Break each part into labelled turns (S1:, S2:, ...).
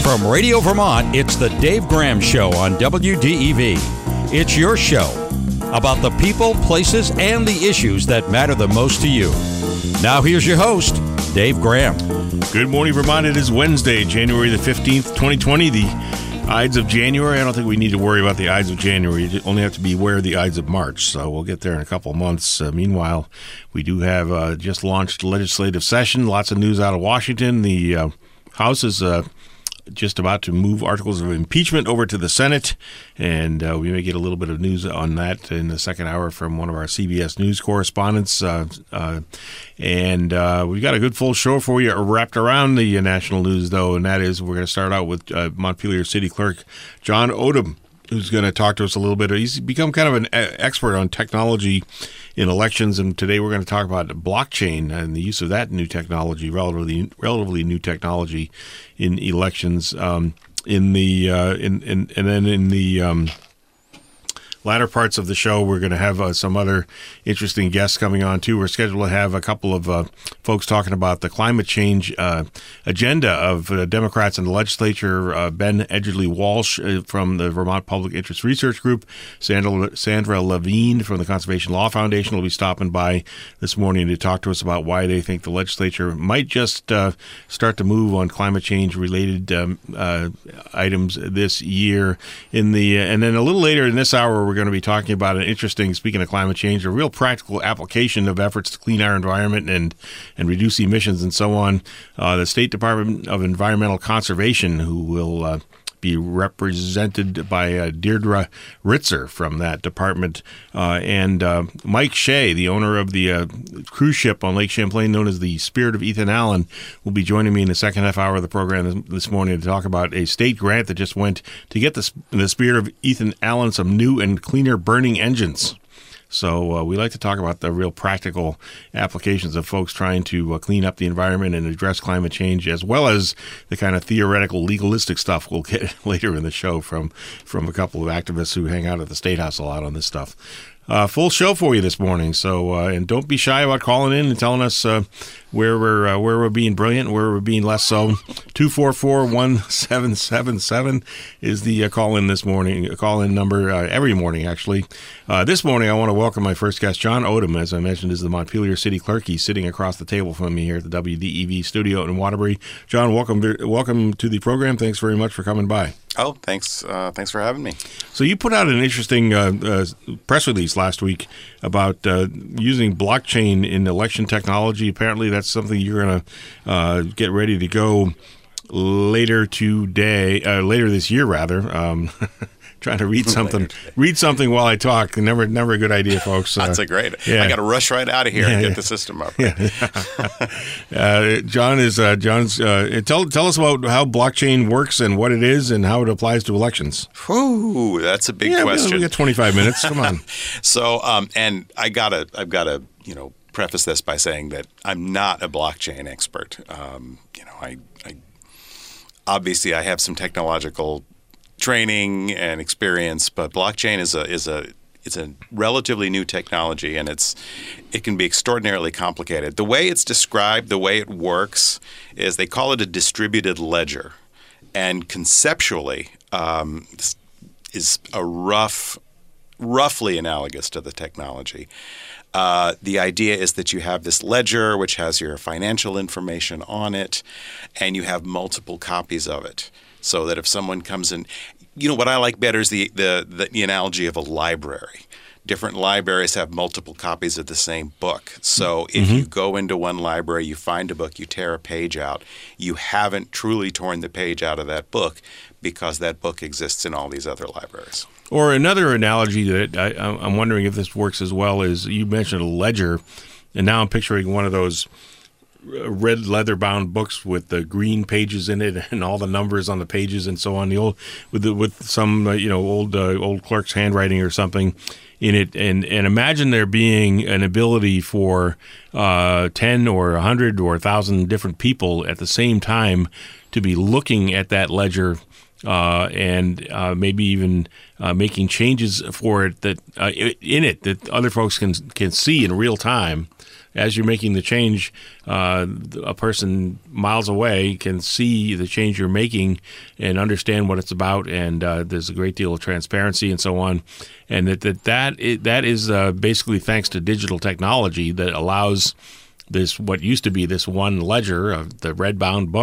S1: From Radio Vermont, it's the Dave Graham Show on WDEV. It's your show about the people, places, and the issues that matter the most to you. Now here's your host, Dave Graham.
S2: Good morning, Vermont. It is Wednesday, January the 15th, 2020, the Ides of January. I don't think we need to worry about the Ides of January. You only have to be aware of the Ides of March, so we'll get there in a couple of months. Meanwhile, we do have just launched legislative session. Lots of news out of Washington. The House is just about to move articles of impeachment over to the Senate, and we may get a little bit of news on that in the second hour from one of our CBS News correspondents. And we've got a good full show for you wrapped around the national news, though, and that is we're going to start out with Montpelier City Clerk John Odom, who's going to talk to us a little bit. He's become kind of an expert on technology in elections, and today we're going to talk about blockchain and the use of that new technology, relatively new technology in elections. And then in the latter parts of the show, we're going to have some other interesting guests coming on, too. We're scheduled to have a couple of folks talking about the climate change agenda of Democrats in the legislature. Ben Edgerly Walsh from the Vermont Public Interest Research Group, Sandra Levine from the Conservation Law Foundation will be stopping by this morning to talk to us about why they think the legislature might just start to move on climate change-related items this year. And then a little later in this hour, we're going to be talking about an interesting, speaking of climate change, a real practical application of efforts to clean our environment and reduce emissions and so on. The State Department of Environmental Conservation, who will be represented by Deirdre Ritzer from that department, and Mike Shea, the owner of the cruise ship on Lake Champlain known as the Spirit of Ethan Allen, will be joining me in the second half hour of the program this morning to talk about a state grant that just went to get the Spirit of Ethan Allen some new and cleaner burning engines. So we like to talk about the real practical applications of folks trying to clean up the environment and address climate change, as well as the kind of theoretical, legalistic stuff we'll get later in the show from a couple of activists who hang out at the State House a lot on this stuff. Full show for you this morning, so and don't be shy about calling in and telling us where we're being brilliant, where we're being less so. 244-1777 is the call-in this morning. Call-in number every morning, actually. This morning, I want to welcome my first guest, John Odom. As I mentioned, is the Montpelier City Clerk. He's sitting across the table from me here at the WDEV studio in Waterbury. John, welcome to the program. Thanks very much for coming by.
S3: Oh, thanks. Thanks for having me.
S2: So you put out an interesting press release last week about using blockchain in election technology. Apparently, that's something you're going to get ready to go later this year, rather. Trying to read something while I talk. Never a good idea, folks.
S3: That's great.
S2: Yeah.
S3: I got to rush right out of here and get the system up.
S2: Yeah. John's. Tell us about how blockchain works and what it is and how it applies to elections.
S3: Whew, that's a big question.
S2: We got 25 minutes. Come on.
S3: So, and I've got to preface this by saying that I'm not a blockchain expert. I obviously I have some technological training and experience, but blockchain is a relatively new technology, and it can be extraordinarily complicated. The way it's described, the way it works, is they call it a distributed ledger, and conceptually is roughly analogous to the technology. The idea is that you have this ledger which has your financial information on it, and you have multiple copies of it. So that if someone comes in, what I like better is the analogy of a library. Different libraries have multiple copies of the same book. So if you go into one library, you find a book, you tear a page out, you haven't truly torn the page out of that book because that book exists in all these other libraries.
S2: Or another analogy that I'm wondering if this works as well is you mentioned a ledger, and now I'm picturing one of those red leather-bound books with the green pages in it and all the numbers on the pages and so on. The old with some old clerk's handwriting or something in it, and imagine there being an ability for 10 or 100 or 1,000 different people at the same time to be looking at that ledger and maybe even making changes for it that in it that other folks can see in real time. as you're making the change, a person miles away can see the change you're making and understand what it's about, and there's a great deal of transparency and so on. And that is basically thanks to digital technology that allows this, what used to be this one ledger of the red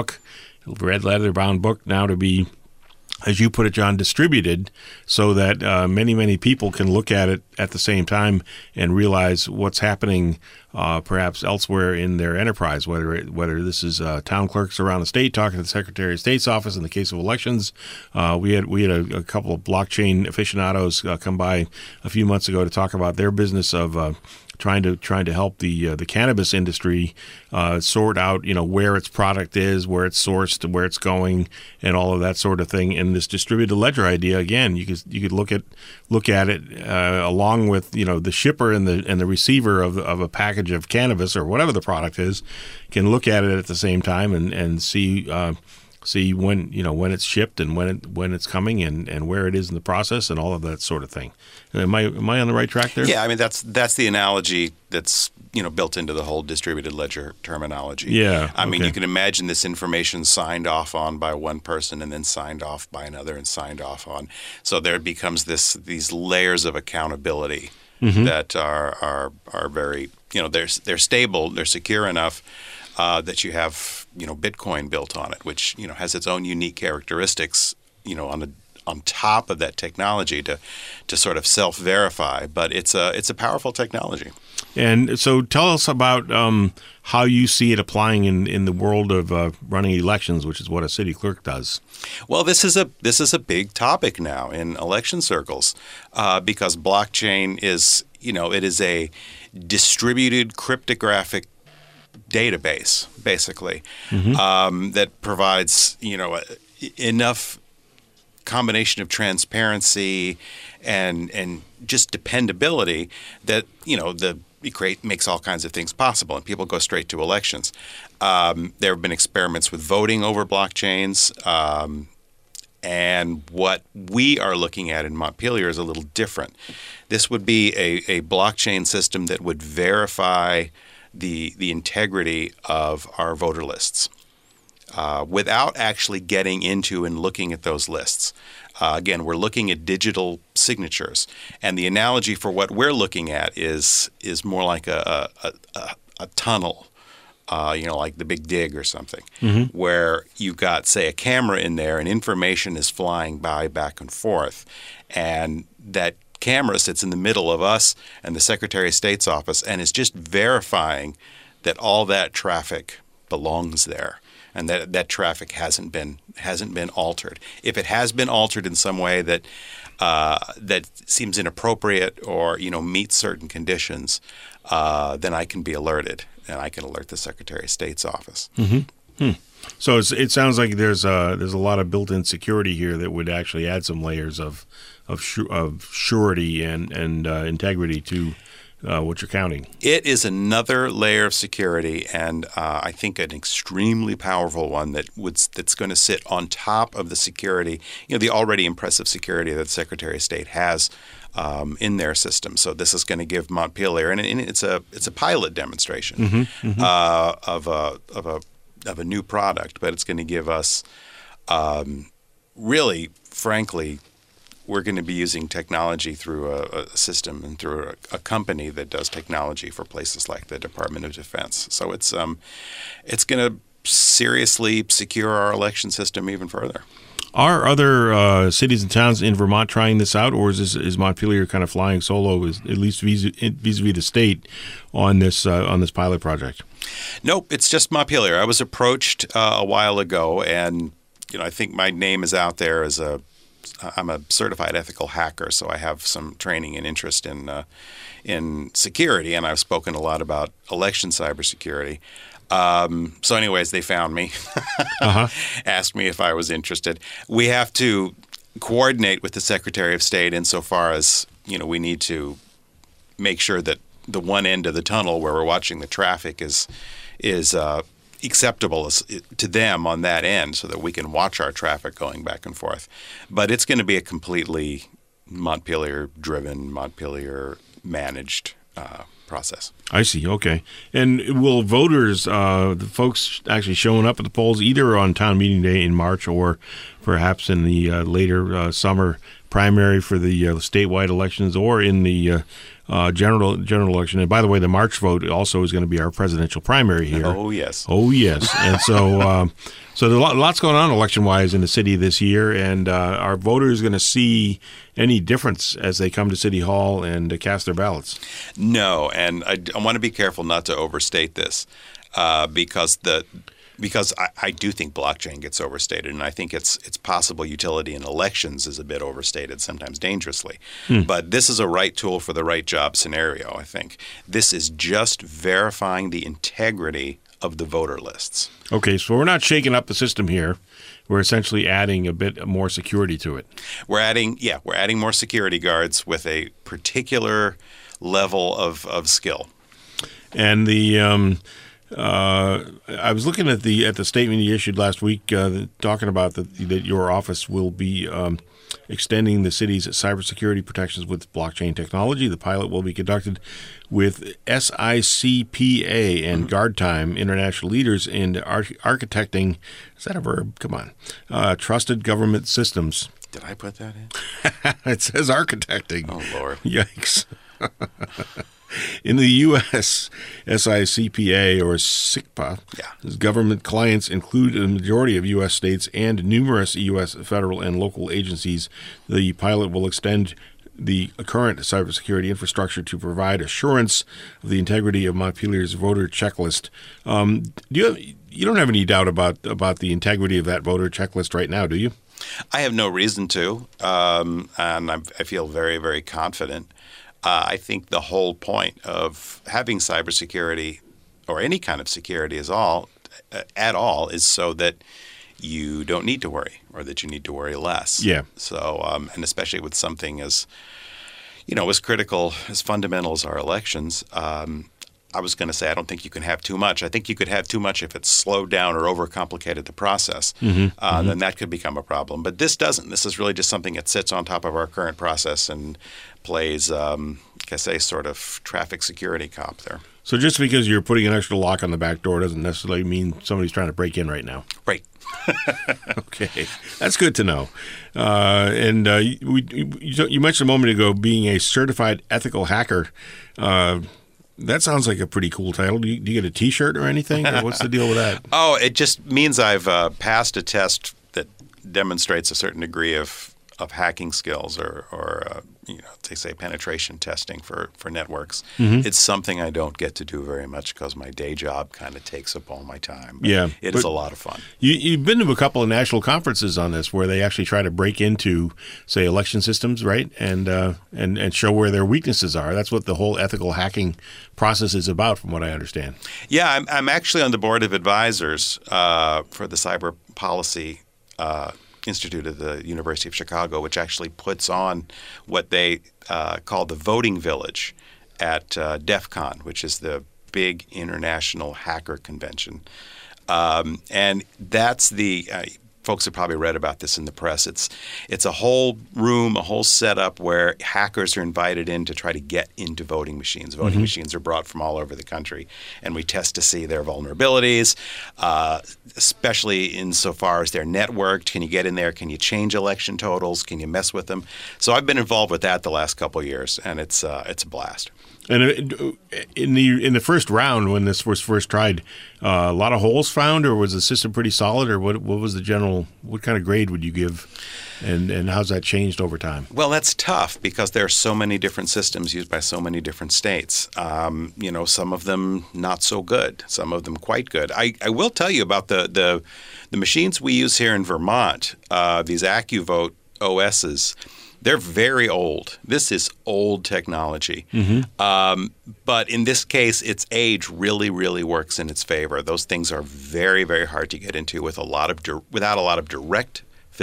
S2: leather bound book, now to be, as you put it, John, distributed so that many, many people can look at it at the same time and realize what's happening perhaps elsewhere in their enterprise, whether this is town clerks around the state talking to the Secretary of State's office in the case of elections. We had a couple of blockchain aficionados come by a few months ago to talk about their business of trying to help the cannabis industry sort out, where its product is, where it's sourced, where it's going, and all of that sort of thing. And this distributed ledger idea, again, you could look at it along with the shipper and the receiver of a package of cannabis or whatever the product is, can look at it at the same time and see when it's shipped and when it's coming and where it is in the process and all of that sort of thing. Am I on the right track there?
S3: Yeah, I mean that's the analogy that's built into the whole distributed ledger terminology.
S2: Yeah,
S3: I mean you can imagine this information signed off on by one person and then signed off by another and signed off on. So there becomes these layers of accountability that are very they're stable, they're secure enough. That you have, Bitcoin built on it, which has its own unique characteristics, on top of that technology to sort of self-verify. But it's a powerful technology. And
S2: so, tell us about how you see it applying in the world of running elections, which is what a city clerk does.
S3: Well, this is a big topic now in election circles because blockchain is it is a distributed cryptographic database, basically, that provides enough combination of transparency and just dependability that makes all kinds of things possible, and people go straight to elections. There have been experiments with voting over blockchains, and what we are looking at in Montpelier is a little different. This would be a blockchain system that would verify the integrity of our voter lists without actually getting into and looking at those lists. Again, we're looking at digital signatures, and the analogy for what we're looking at is more like a tunnel, like the Big Dig or something, where you've got, say, a camera in there and information is flying back and forth, and that camera sits in the middle of us and the Secretary of State's office and is just verifying that all that traffic belongs there and that traffic hasn't been altered. If it has been altered in some way that seems inappropriate or meets certain conditions, then I can be alerted and I can alert the Secretary of State's office.
S2: So it sounds like there's a lot of built-in security here that would actually add some layers of surety and integrity to what you're counting.
S3: It is another layer of security, and I think an extremely powerful one that's going to sit on top of the security, the already impressive security that the Secretary of State has in their system. So this is going to give Montpelier, and it's a pilot demonstration of a new product, but it's going to give us really, frankly, we're going to be using technology through a system and through a company that does technology for places like the Department of Defense. So it's going to seriously secure our election system even further.
S2: Are other cities and towns in Vermont trying this out, or is Montpelier kind of flying solo, at least vis-a-vis the state, on this pilot project?
S3: Nope, it's just Montpelier. I was approached a while ago, and I think my name is out there as I'm a certified ethical hacker, so I have some training and interest in security, and I've spoken a lot about election cybersecurity. So anyways, they found me, asked me if I was interested. We have to coordinate with the Secretary of State insofar as, we need to make sure that the one end of the tunnel where we're watching the traffic is acceptable to them on that end so that we can watch our traffic going back and forth. But it's going to be a completely Montpelier-driven, Montpelier-managed process.
S2: I see. Okay. And will voters, the folks actually showing up at the polls, either on town meeting day in March or perhaps in the later summer primary for the statewide elections, or in the general election? And by the way, the March vote also is going to be our presidential primary here.
S3: Oh, yes.
S2: Oh, yes. And so so there's lots going on election-wise in the city this year, and are voters going to see any difference as they come to City Hall and cast their ballots?
S3: No, and I want to be careful not to overstate this because I do think blockchain gets overstated, and I think its possible utility in elections is a bit overstated, sometimes dangerously. But this is a right tool for the right job scenario, I think. This is just verifying the integrity of the voter lists.
S2: Okay, so we're not shaking up the system here. We're essentially adding a bit more security to it.
S3: We're adding more security guards with a particular level of skill.
S2: And the I was looking at the statement you issued last week, talking about that your office will be extending the city's cybersecurity protections with blockchain technology. The pilot will be conducted with SICPA and Guard Time international leaders in architecting. Is that a verb? Come on. Trusted government systems.
S3: Did I put that in?
S2: It says architecting.
S3: Oh, Lord.
S2: Yikes. In the U.S., SICPA, or SICPA, government clients include a majority of U.S. states and numerous U.S. federal and local agencies. The pilot will extend the current cybersecurity infrastructure to provide assurance of the integrity of Montpelier's voter checklist. You don't have any doubt about the integrity of that voter checklist right now, do you?
S3: I have no reason to, and I feel very, very confident. I think the whole point of having cybersecurity or any kind of security is so that you don't need to worry, or that you need to worry less.
S2: Yeah.
S3: So, and especially with something as critical, as fundamental as our elections, I was going to say I don't think you can have too much. I think you could have too much if it slowed down or overcomplicated the process. Then that could become a problem. But this doesn't. This is really just something that sits on top of our current process and plays, sort of traffic security cop there.
S2: So just because you're putting an extra lock on the back door doesn't necessarily mean somebody's trying to break in right now.
S3: Right.
S2: Okay, that's good to know. And you mentioned a moment ago being a certified ethical hacker. That sounds like a pretty cool title. Do you get a T-shirt or anything? Or what's the deal with that?
S3: Oh, it just means I've passed a test that demonstrates a certain degree of hacking skills, or they say penetration testing for networks. It's something I don't get to do very much because my day job kind of takes up all my time. But it is a lot of fun.
S2: You've been to a couple of national conferences on this where they actually try to break into, say, election systems, right? And show where their weaknesses are. That's what the whole ethical hacking process is about, from what I understand.
S3: Yeah, I'm actually on the board of advisors for the Cyber Policy Institute at the University of Chicago, which actually puts on what they call the Voting Village at DEF CON, which is the big international hacker convention. And that's the folks have probably read about this in the press. It's a whole room, a whole setup where hackers are invited in to try to get into voting machines. Voting machines are brought from all over the country, and we test to see their vulnerabilities, especially insofar as they're networked. Can you get in there? Can you change election totals? Can you mess with them? So I've been involved with that the last couple of years, and it's a blast.
S2: And in the first round, when this was first tried, a lot of holes found, or was the system pretty solid, or what was the general? What kind of grade would you give, and how's that changed over time?
S3: Well, that's tough because there are so many different systems used by so many different states. Some of them not so good, some of them quite good. I will tell you about the machines we use here in Vermont. These AccuVote OSs. They're very old. This is old technology. But in this case, its age really, really works in its favor. Those things are very, very hard to get into without direct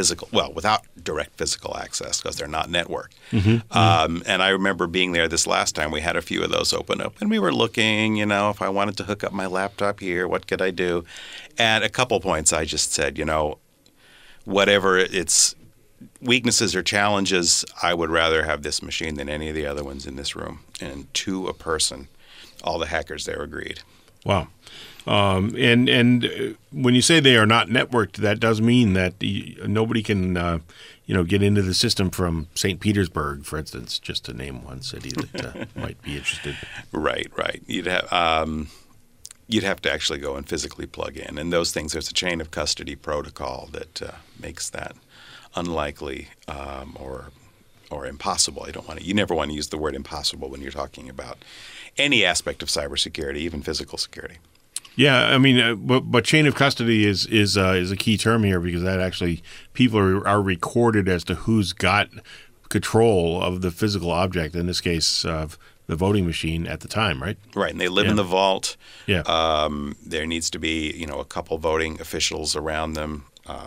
S3: physical access because they're not networked. And I remember being there this last time. We had a few of those open up, and we were looking, if I wanted to hook up my laptop here, what could I do? And a couple points I just said, whatever its weaknesses or challenges, I would rather have this machine than any of the other ones in this room. And to a person, all the hackers there agreed.
S2: Wow. And when you say they are not networked, that does mean that nobody can, get into the system from St. Petersburg, for instance, just to name one city that might be interested.
S3: Right. You'd have to actually go and physically plug in. And those things, there's a chain of custody protocol that makes that unlikely or impossible. You never want to use the word impossible when you're talking about any aspect of cybersecurity, even physical security.
S2: Yeah, I mean, but chain of custody is a key term here, because that actually people are recorded as to who's got control of the physical object. In this case, the voting machine at the time, right?
S3: Right, and they live in the vault.
S2: Yeah.
S3: There needs to be a couple voting officials around them.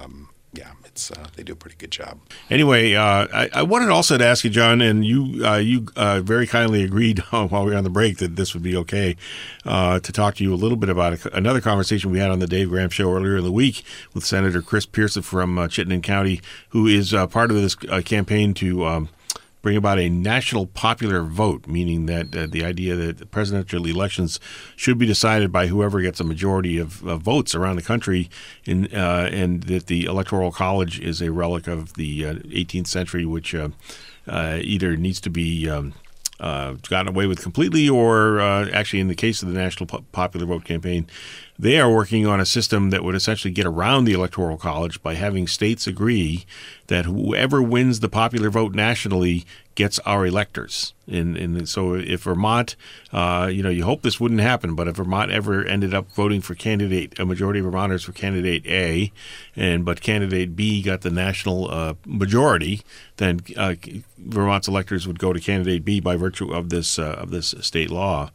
S3: They do a pretty good job.
S2: Anyway, I wanted also to ask you, John, and you very kindly agreed while we were on the break that this would be okay to talk to you a little bit about another conversation we had on the Dave Graham Show earlier in the week with Senator Chris Pearson from Chittenden County, who is part of this campaign to bring about a national popular vote, meaning that the idea that the presidential elections should be decided by whoever gets a majority of votes around the country, and that the Electoral College is a relic of the 18th century, which either needs to be gotten away with completely, or actually in the case of the National Popular Vote campaign, they are working on a system that would essentially get around the Electoral College by having states agree that whoever wins the popular vote nationally gets our electors. And so if Vermont, you hope this wouldn't happen, but if Vermont ever ended up voting for a majority of Vermonters for candidate A, but candidate B got the national majority, then Vermont's electors would go to candidate B by virtue of this state law.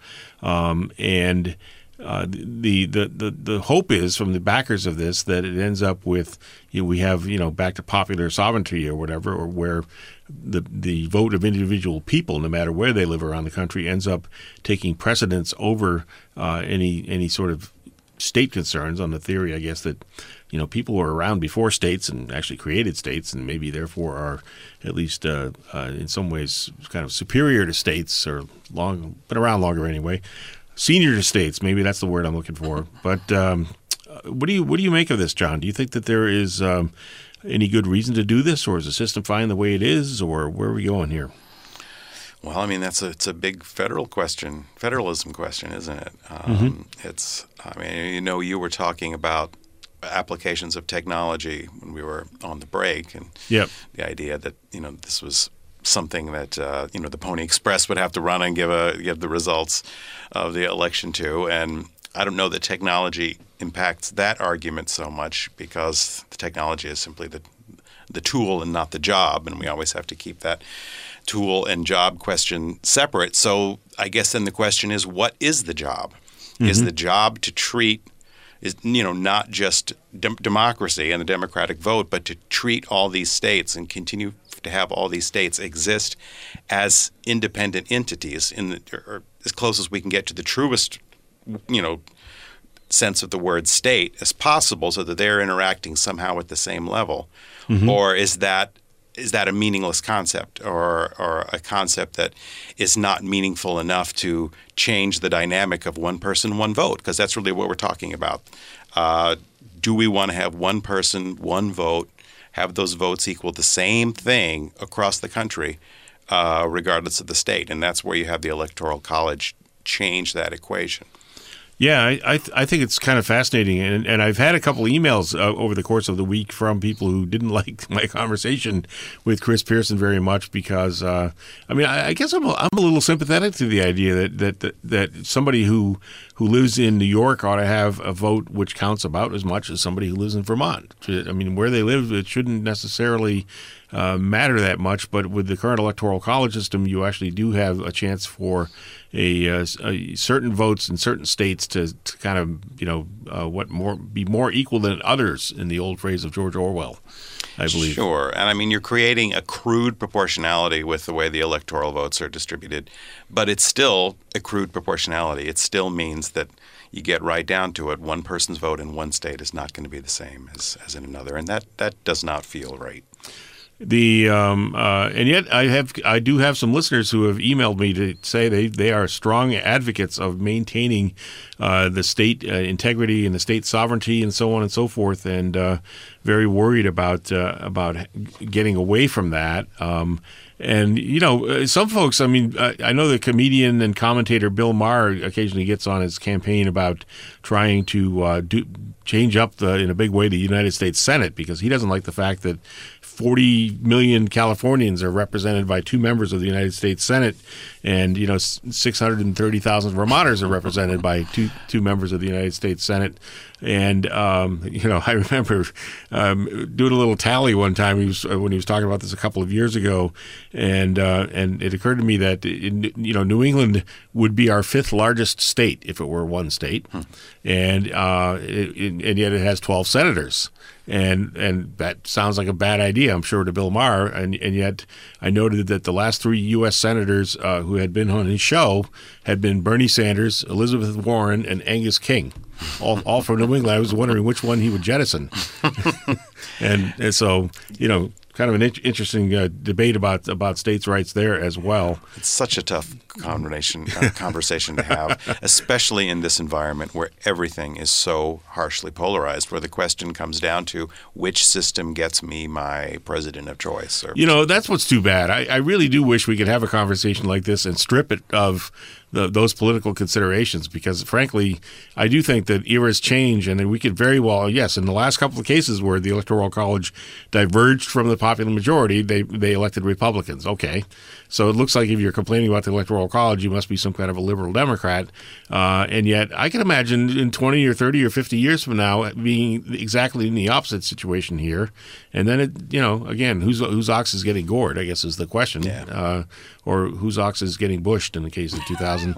S2: The hope is from the backers of this that it ends up with we have back to popular sovereignty or whatever, or where the vote of individual people, no matter where they live around the country, ends up taking precedence over any sort of state concerns, on the theory, I guess, that people were around before states and actually created states, and maybe therefore are at least in some ways kind of superior to states, or been around longer anyway. Senior to states, maybe that's the word I'm looking for. But what do you make of this, John? Do you think that there is any good reason to do this, or is the system fine the way it is, or where are we going here?
S3: Well, I mean, it's a big federalism question, isn't it? You were talking about applications of technology when we were on the break, and the idea that this was something that the Pony Express would have to run and give the results of the election to. And I don't know that technology impacts that argument so much, because the technology is simply the tool and not the job, and we always have to keep that tool and job question separate. So I guess then the question is, what is the job? Mm-hmm. Is the job to treat not just democracy and the democratic vote, but to treat all these states and continue to have all these states exist as independent entities or as close as we can get to the truest, sense of the word state as possible, so that they're interacting somehow at the same level? Mm-hmm. Or is that a meaningless concept, or a concept that is not meaningful enough to change the dynamic of one person, one vote? Because that's really what we're talking about. Do we want to have one person, one vote, have those votes equal the same thing across the country, regardless of the state? And that's where you have the Electoral College change that equation.
S2: Yeah, I think it's kind of fascinating, and I've had a couple emails over the course of the week from people who didn't like my conversation with Chris Pearson very much, because I guess I'm a little sympathetic to the idea that somebody who lives in New York ought to have a vote which counts about as much as somebody who lives in Vermont. I mean, where they live, it shouldn't necessarily matter that much, but with the current Electoral College system, you actually do have a chance for a certain votes in certain states to kind of be more equal than others, in the old phrase of George Orwell, I believe.
S3: Sure, and I mean, you're creating a crude proportionality with the way the electoral votes are distributed, but it's still a crude proportionality. It still means that you get right down to it, one person's vote in one state is not going to be the same as in another, and that does not feel right.
S2: And yet I do have some listeners who have emailed me to say they are strong advocates of maintaining the state integrity and the state sovereignty and so on and so forth, and very worried about getting away from that. And, some folks, I know the comedian and commentator Bill Maher occasionally gets on his campaign about trying to change up in a big way the United States Senate, because he doesn't like the fact that 40 million Californians are represented by 2 members of the United States Senate, and 630,000 Vermonters are represented by two members of the United States Senate. And I remember doing a little tally one time when he was talking about this a couple of years ago, and it occurred to me that New England would be our 5th largest state if it were one state, and yet it has 12 senators. And that sounds like a bad idea, I'm sure, to Bill Maher. And yet I noted that the last 3 U.S. senators who had been on his show had been Bernie Sanders, Elizabeth Warren, and Angus King, all from New England. I was wondering which one he would jettison. and so, kind of an interesting debate about states' rights there as well.
S3: It's such a tough conversation to have, especially in this environment where everything is so harshly polarized, where the question comes down to which system gets me my president of choice.
S2: That's what's too bad. I really do wish we could have a conversation like this and strip it of those political considerations, because frankly, I do think that eras change, and we could very well, yes, in the last couple of cases where the Electoral College diverged from the popular majority, they elected Republicans. Okay. So it looks like if you're complaining about the Electoral College, you must be some kind of a liberal Democrat. And yet I can imagine in 20 or 30 or 50 years from now being exactly in the opposite situation here. And then, again, whose ox is getting gored, I guess, is the question.
S3: Yeah.
S2: Or whose ox is getting bushed in the case of 2000.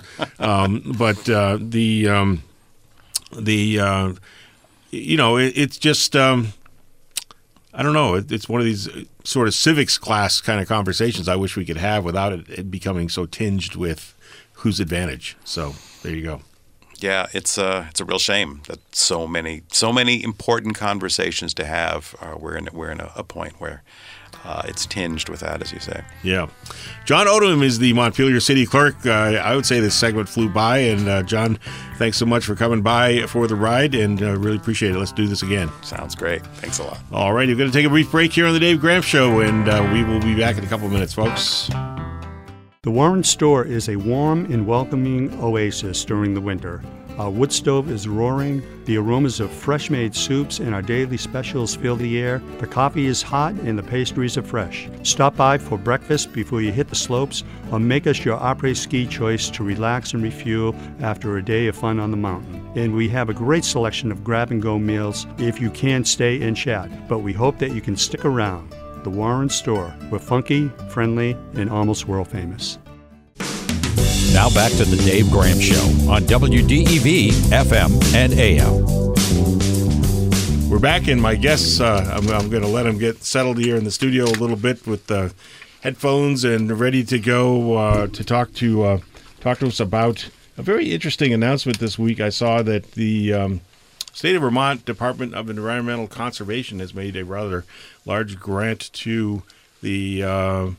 S2: It's just... I don't know. It's one of these sort of civics class kind of conversations I wish we could have without it becoming so tinged with whose advantage. So there you go.
S3: Yeah, it's a real shame that so many important conversations to have. We're in a point where it's tinged with that, as you say.
S2: Yeah. John Odom is the Montpelier City Clerk. I would say this segment flew by, and John, thanks so much for coming by for the ride, and really appreciate it. Let's do this again.
S3: Sounds great. Thanks a lot.
S2: All right, we're going to take a brief break here on the Dave Graham Show, and we will be back in a couple of minutes, folks.
S4: The Warren Store is a warm and welcoming oasis during the winter. Our wood stove is roaring, the aromas of fresh-made soups and our daily specials fill the air, the coffee is hot and the pastries are fresh. Stop by for breakfast before you hit the slopes, or make us your après-ski choice to relax and refuel after a day of fun on the mountain. And we have a great selection of grab-and-go meals if you can stay and chat, but we hope that you can stick around. The Warren Store. We're funky, friendly, and almost world-famous.
S1: Now back to the Dave Graham Show on WDEV, FM, and AM.
S2: We're back, and my guests, I'm going to let them get settled here in the studio a little bit with headphones and ready to go to talk to us about a very interesting announcement this week. I saw that the State of Vermont Department of Environmental Conservation has made a rather large grant to the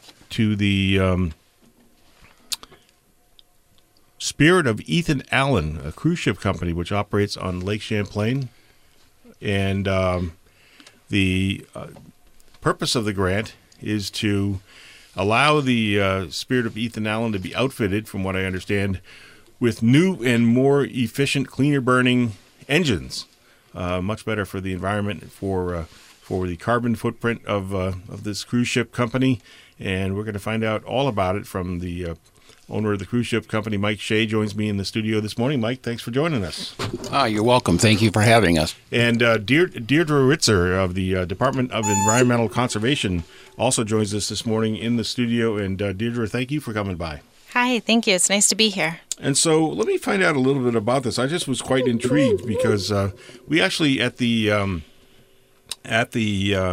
S2: Spirit of Ethan Allen, a cruise ship company which operates on Lake Champlain. And the purpose of the grant is to allow the Spirit of Ethan Allen to be outfitted, from what I understand, with new and more efficient, cleaner burning engines. Much better for the environment, for the carbon footprint of this cruise ship company. And we're going to find out all about it from the owner of the cruise ship company. Mike Shea joins me in the studio this morning. Mike, thanks for joining us.
S5: You're welcome. Thank you for having us.
S2: And Deirdre Ritzer of the Department of Environmental Conservation also joins us this morning in the studio. And Deirdre, thank you for coming by.
S6: Hi, thank you. It's nice to be here.
S2: And so let me find out a little bit about this. I just was quite intrigued because we actually at the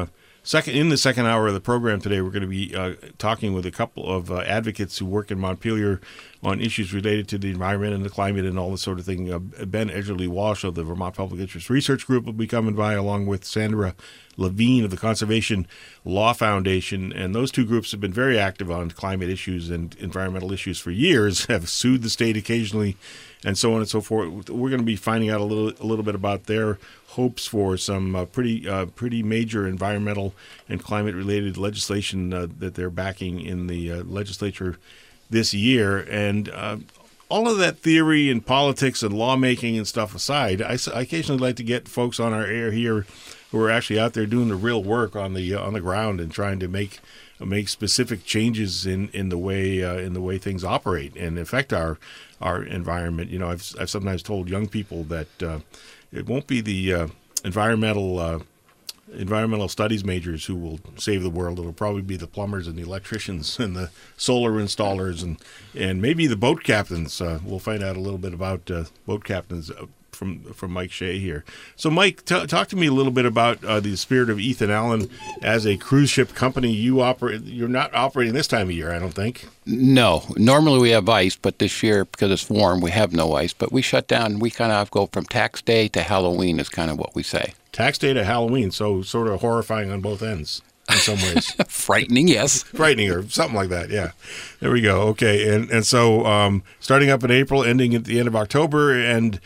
S2: In the second hour of the program today, we're going to be talking with a couple of advocates who work in Montpelier on issues related to the environment and the climate and all this sort of thing. Ben Edgerly-Walsh of the Vermont Public Interest Research Group will be coming by, along with Sandra Levine of the Conservation Law Foundation. And those two groups have been very active on climate issues and environmental issues for years, have sued the state occasionally, and so on and so forth. We're going to be finding out a little bit about their hopes for some pretty major environmental and climate-related legislation that they're backing in the legislature this year. And all of that theory and politics and lawmaking and stuff aside, I occasionally like to get folks on our air here who are actually out there doing the real work on the ground and trying to make specific changes in the way things operate and affect our environment. You know, I've sometimes told young people that it won't be the environmental studies majors who will save the world. It'll probably be the plumbers and the electricians and the solar installers and maybe the boat captains. We'll find out a little bit about boat captains from Mike Shea here. So, Mike, talk to me a little bit about the Spirit of Ethan Allen as a cruise ship company. You're not operating this time of year, I don't think.
S5: No. Normally we have ice, but this year, because it's warm, we have no ice. But we shut down. We kind of go from tax day to Halloween is kind of what we say. Tax
S2: day to Halloween, so sort of horrifying on both ends in some ways.
S5: Frightening, yes.
S2: Frightening or something like that, yeah. There we go. Okay, and so starting up in April, ending at the end of October, and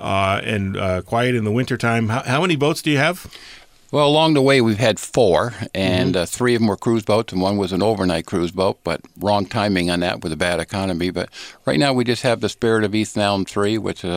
S2: quiet in the wintertime. How many boats do you have?
S5: Well, along the way, we've had 4, and 3 of them were cruise boats, and 1 was an overnight cruise boat, but wrong timing on that with a bad economy. But right now, we just have the Spirit of Ethan Allen 3, which is a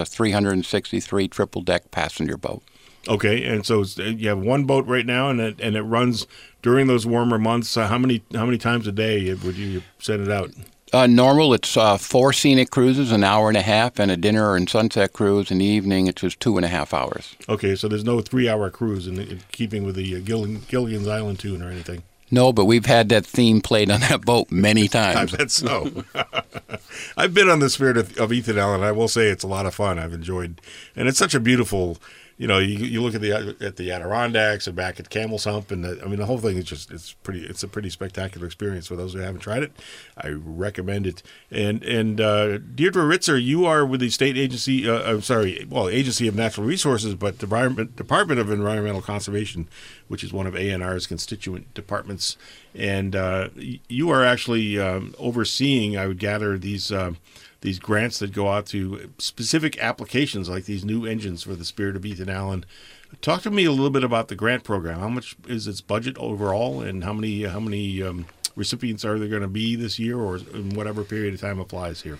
S5: 363 triple-deck passenger boat.
S2: Okay, and so you have 1 boat right now, and it runs during those warmer months. How many times a day would you send it out?
S5: Normal, it's 4 scenic cruises, an hour and a half, and a dinner and sunset cruise. In the evening, it's just 2.5 hours.
S2: Okay, so there's no 3-hour cruise in keeping with the Gilligan's Island tune or anything?
S5: No, but we've had that theme played on that boat many times.
S2: I bet so. I've been on the Spirit of Ethan Allen. I will say it's a lot of fun. I've enjoyed, and it's such a beautiful. You know, you look at the Adirondacks and back at Camel's Hump, and the whole thing is it's a pretty spectacular experience for those who haven't tried it. I recommend it. And Deirdre Ritzer, you are with the state agency, Agency of Natural Resources, but Department of Environmental Conservation, which is one of ANR's constituent departments, and you are actually overseeing, I would gather, these grants that go out to specific applications like these new engines for the Spirit of Ethan Allen. Talk to me a little bit about the grant program. How much is its budget overall, and how many recipients are there going to be this year, or in whatever period of time applies here?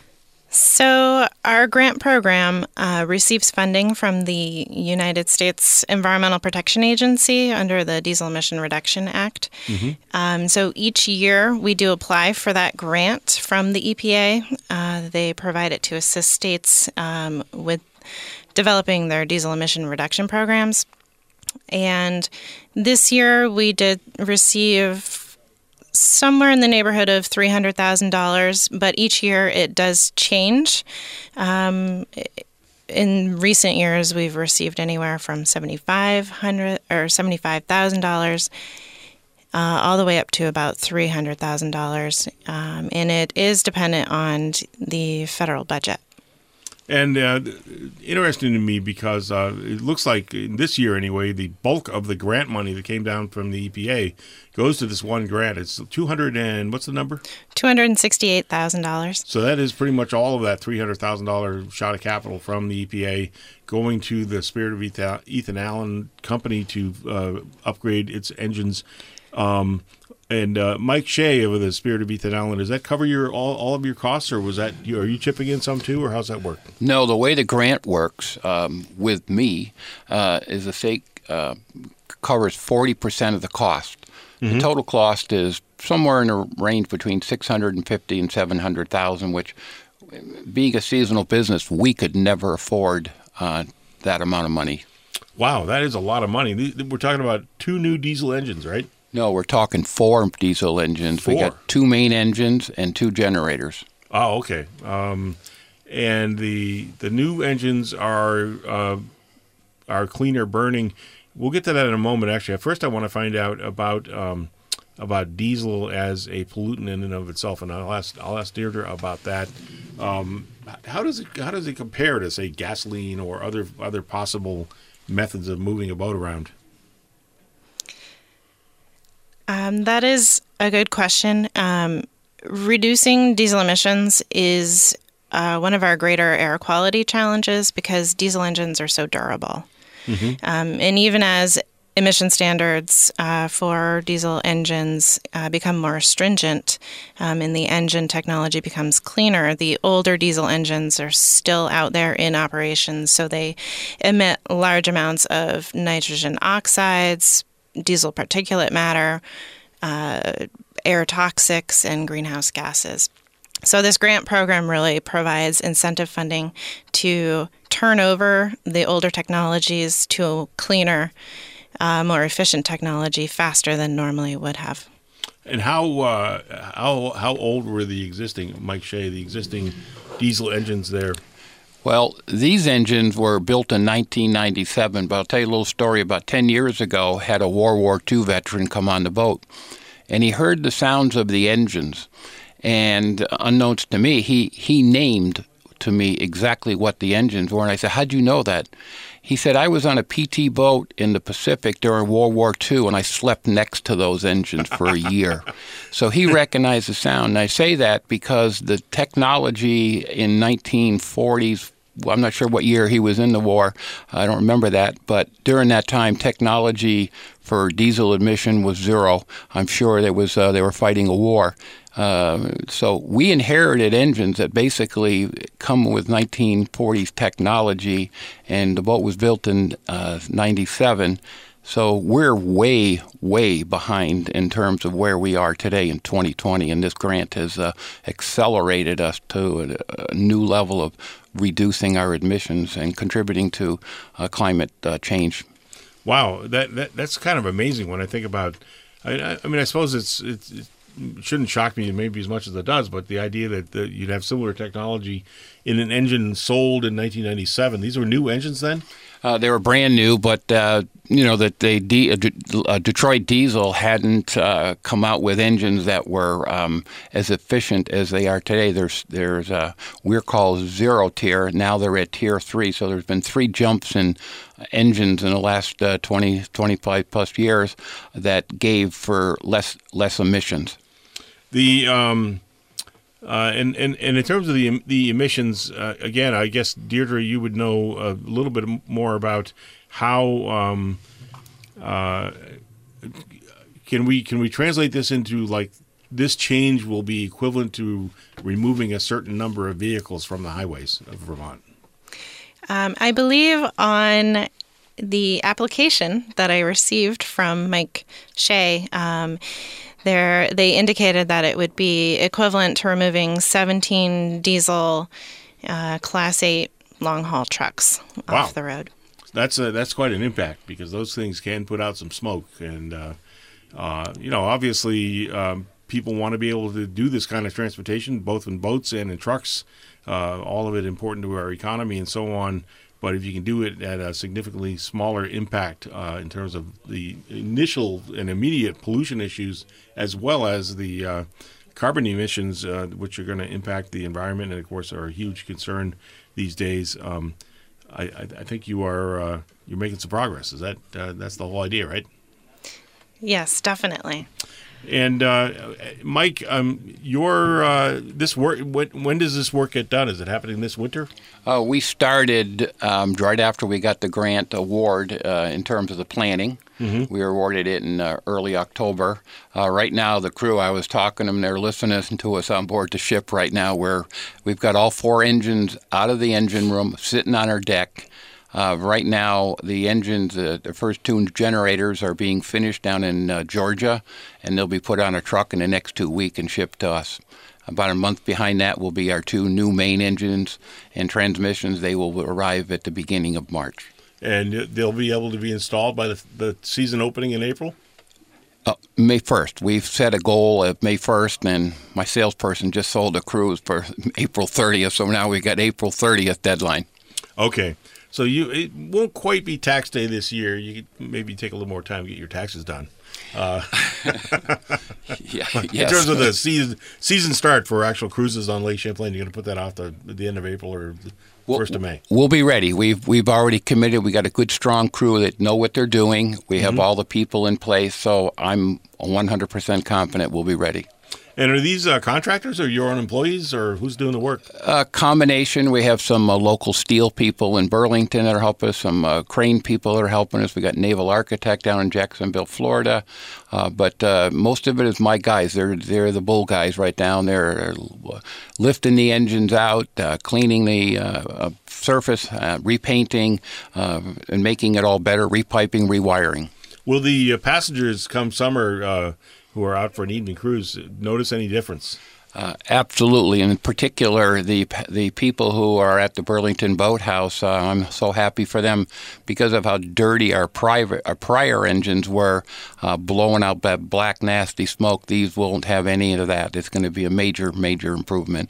S6: So our grant program receives funding from the United States Environmental Protection Agency under the Diesel Emission Reduction Act. Mm-hmm. So each year we do apply for that grant from the EPA. They provide it to assist states with developing their diesel emission reduction programs. And this year we did receive somewhere in the neighborhood of $300,000, but each year it does change. In recent years, we've received anywhere from $7,500 or $75,000 all the way up to about $300,000, and it is dependent on the federal budget.
S2: And interesting to me because it looks like this year anyway, the bulk of the grant money that came down from the EPA goes to this one grant. It's what's the number?
S6: $268,000.
S2: So that is pretty much all of that $300,000 shot of capital from the EPA going to the Spirit of Ethan Allen company to upgrade its engines. And Mike Shea of the Spirit of Ethan Allen, does that cover all of your costs, or are you chipping in some too, or how's that work?
S5: No, the way the grant works with me is the state covers 40% of the cost. Mm-hmm. The total cost is somewhere in a range between $650,000 and $700,000, which, being a seasonal business, we could never afford that amount of money.
S2: Wow, that is a lot of money. We're talking about 2 new diesel engines, right?
S5: No, we're talking 4 diesel engines.
S2: 4?
S5: We got 2 main engines and 2 generators.
S2: Oh, okay. And the new engines are cleaner burning. We'll get to that in a moment. Actually, first I want to find out about diesel as a pollutant in and of itself, and I'll ask Deirdre about that. How does it compare to, say, gasoline or other possible methods of moving a boat around?
S6: That is a good question. Reducing diesel emissions is one of our greater air quality challenges because diesel engines are so durable. Mm-hmm. And even as emission standards for diesel engines become more stringent and the engine technology becomes cleaner, the older diesel engines are still out there in operation, so they emit large amounts of nitrogen oxides, diesel particulate matter, air toxics, and greenhouse gases. So this grant program really provides incentive funding to turn over the older technologies to cleaner, more efficient technology faster than normally would have.
S2: And how old were the existing, Mike Shea, the existing diesel engines there?
S5: Well, these engines were built in 1997, but I'll tell you a little story. About 10 years ago, had a World War II veteran come on the boat, and he heard the sounds of the engines. And unbeknownst to me, he named to me exactly what the engines were. And I said, how'd you know that? He said, I was on a PT boat in the Pacific during World War II, and I slept next to those engines for a year. So he recognized the sound. And I say that because the technology in 1940s, I'm not sure what year he was in the war. I don't remember that. But during that time, technology for diesel emission was zero. I'm sure they were fighting a war. So we inherited engines that basically come with 1940s technology, and the boat was built in 97. So we're way, way behind in terms of where we are today in 2020, and this grant has accelerated us to a new level of reducing our emissions and contributing to climate change.
S2: Wow, that's kind of amazing when I think about. I mean, I suppose it shouldn't shock me maybe as much as it does, but the idea that you'd have similar technology in an engine sold in 1997. These were new engines then?
S5: They were brand new, but that Detroit Diesel hadn't come out with engines that were as efficient as they are today. There's we're called zero tier. Now they're at tier 3. So there's been 3 jumps in engines in the last 25 plus years that gave for less emissions.
S2: The and in terms of the emissions, again, I guess Deirdre, you would know a little bit more about how can we translate this into, like, this change will be equivalent to removing a certain number of vehicles from the highways of Vermont?
S6: I believe on the application that I received from Mike Shea, they indicated that it would be equivalent to removing 17 diesel Class 8 long-haul trucks off the road.
S2: That's quite an impact, because those things can put out some smoke. And, obviously people want to be able to do this kind of transportation, both in boats and in trucks, all of it important to our economy and so on. But if you can do it at a significantly smaller impact in terms of the initial and immediate pollution issues, as well as the carbon emissions, which are going to impact the environment and, of course, are a huge concern these days, I think you're making some progress. Is that's the whole idea, right?
S6: Yes, definitely.
S2: And Mike, this work. When does this work get done? Is it happening this winter?
S5: We started right after we got the grant award in terms of the planning. Mm-hmm. We were awarded it in early October. Right now, the crew, I was talking to them, they're listening to us on board the ship right now, where we've got all 4 engines out of the engine room, sitting on our deck. Right now, the engines, the first 2 generators are being finished down in Georgia, and they'll be put on a truck in the next 2 weeks and shipped to us. About a month behind that will be our 2 new main engines and transmissions. They will arrive at the beginning of March.
S2: And they'll be able to be installed by the season opening in April?
S5: May 1st. We've set a goal of May 1st, and my salesperson just sold a cruise for April 30th, so now we've got April 30th deadline.
S2: Okay. So it won't quite be tax day this year. You could maybe take a little more time to get your taxes done.
S5: Yes.
S2: In terms of the season start for actual cruises on Lake Champlain, you're going to put that off the end of April or the 1st of May.
S5: We'll be ready. We've already committed. We got a good, strong crew that know what they're doing. We have all the people in place, so I'm 100% confident we'll be ready.
S2: And are these contractors or your own employees, or who's doing the work?
S5: Combination. We have some local steel people in Burlington that are helping us, some crane people that are helping us. We got Naval Architect down in Jacksonville, Florida. But most of it is my guys. They're the bull guys right down there, lifting the engines out, cleaning the surface, repainting, and making it all better, repiping, rewiring.
S2: Will the passengers come summer who are out for an evening cruise notice any difference?
S5: Absolutely. In particular, the people who are at the Burlington Boathouse, I'm so happy for them because of how dirty our prior engines were, blowing out that black, nasty smoke. These won't have any of that. It's going to be a major, major improvement.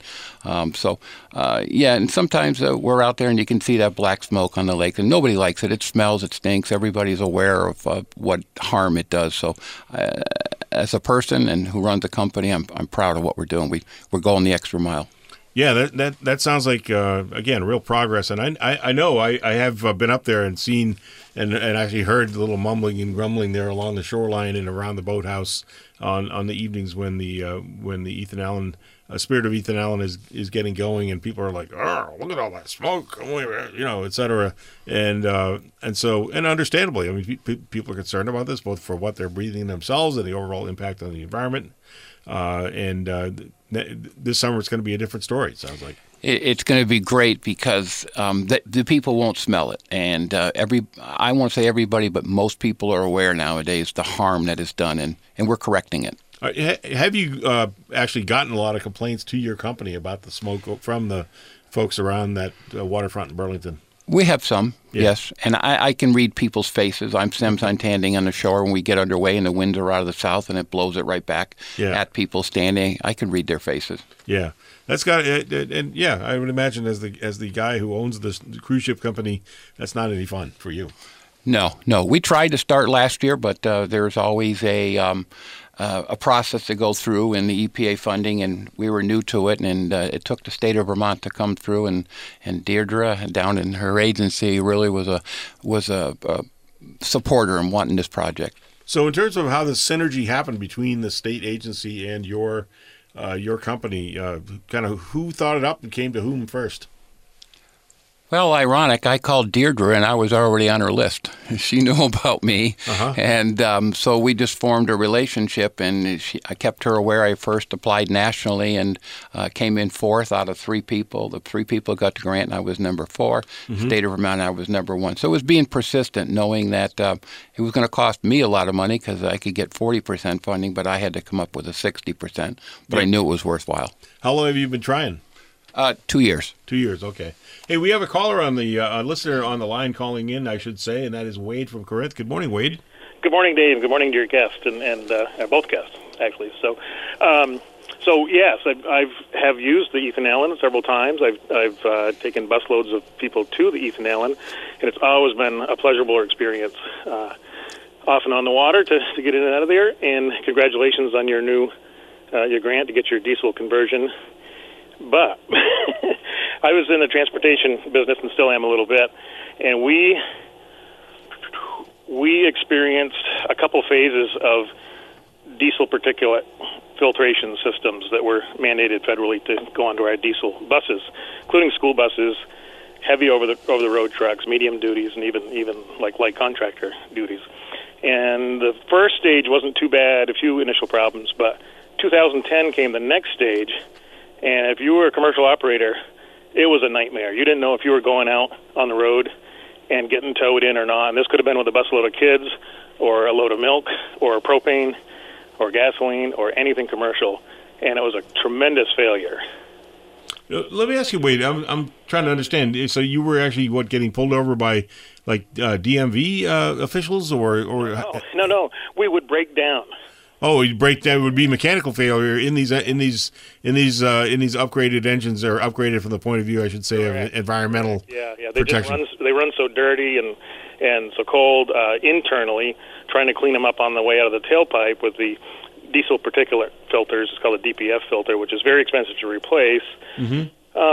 S5: And sometimes we're out there and you can see that black smoke on the lake, and nobody likes it. It smells, it stinks. Everybody's aware of what harm it does. So as a person and who runs a company, I'm proud of what we're doing. We're going the extra mile.
S2: Yeah, that sounds like again real progress. And I know I have been up there and seen and actually heard the little mumbling and grumbling there along the shoreline and around the boathouse on the evenings when the Ethan Allen Spirit of Ethan Allen is getting going, and people are like, "Oh, look at all that smoke," et cetera. And understandably, I mean, people are concerned about this, both for what they're breathing themselves and the overall impact on the environment. This summer it's going to be a different story, it sounds like.
S5: It's going to be great because the people won't smell it. And I won't say everybody, but most people are aware nowadays the harm that is done, and we're correcting it.
S2: Have you actually gotten a lot of complaints to your company about the smoke from the folks around that waterfront in Burlington?
S5: We have some, yes. And I can read people's faces. I'm sometimes standing on the shore when we get underway and the winds are out of the south and it blows it right back at people standing. I can read their faces. Yeah.
S2: That's got and yeah, I would imagine as the guy who owns the cruise ship company, that's not any fun for you.
S5: No. We tried to start last year, but there's always a process to go through in the EPA funding, and we were new to it, and it took the state of Vermont to come through, and Deirdre down in her agency really was a supporter in wanting this project.
S2: So in terms of how the synergy happened between the state agency and your company, kind of who thought it up and came to whom first?
S5: Well, ironic, I called Deirdre, and I was already on her list. She knew about me, and so we just formed a relationship, and I kept her aware. I first applied nationally and came in fourth out of three people. The three people got the grant, and I was number 4. State of Vermont, I was number 1. So it was being persistent, knowing that it was going to cost me a lot of money because I could get 40% funding, but I had to come up with a 60%. But I knew it was worthwhile.
S2: How long have you been trying?
S5: 2 years.
S2: 2 years, okay. Hey, we have a caller on the listener on the line calling in, I should say, and that is Wade from Corinth. Good morning, Wade.
S7: Good morning, Dave. Good morning to your guest and both guests, actually. So yes, I have used the Ethan Allen several times. I've taken busloads of people to the Ethan Allen, and it's always been a pleasurable experience, off and on the water to get in and out of there. And congratulations on your new your grant to get your diesel conversion. But I was in the transportation business and still am a little bit, and we experienced a couple phases of diesel particulate filtration systems that were mandated federally to go onto our diesel buses, including school buses, heavy over the road trucks, medium duties, and even like light contractor duties. And the first stage wasn't too bad, a few initial problems, but 2010 came the next stage. And if you were a commercial operator, it was a nightmare. You didn't know if you were going out on the road and getting towed in or not. And this could have been with a busload of kids or a load of milk or propane or gasoline or anything commercial. And it was a tremendous failure.
S2: Let me ask you, Wade, I'm trying to understand. So you were actually, getting pulled over by, DMV officials or?
S7: No. We would break down.
S2: Oh, you break that would be mechanical failure in these upgraded engines, or upgraded from the point of view, I should say, of environmental protection.
S7: They run so dirty and so cold internally. Trying to clean them up on the way out of the tailpipe with the diesel particulate filters. It's called a DPF filter, which is very expensive to replace.
S2: Mm-hmm.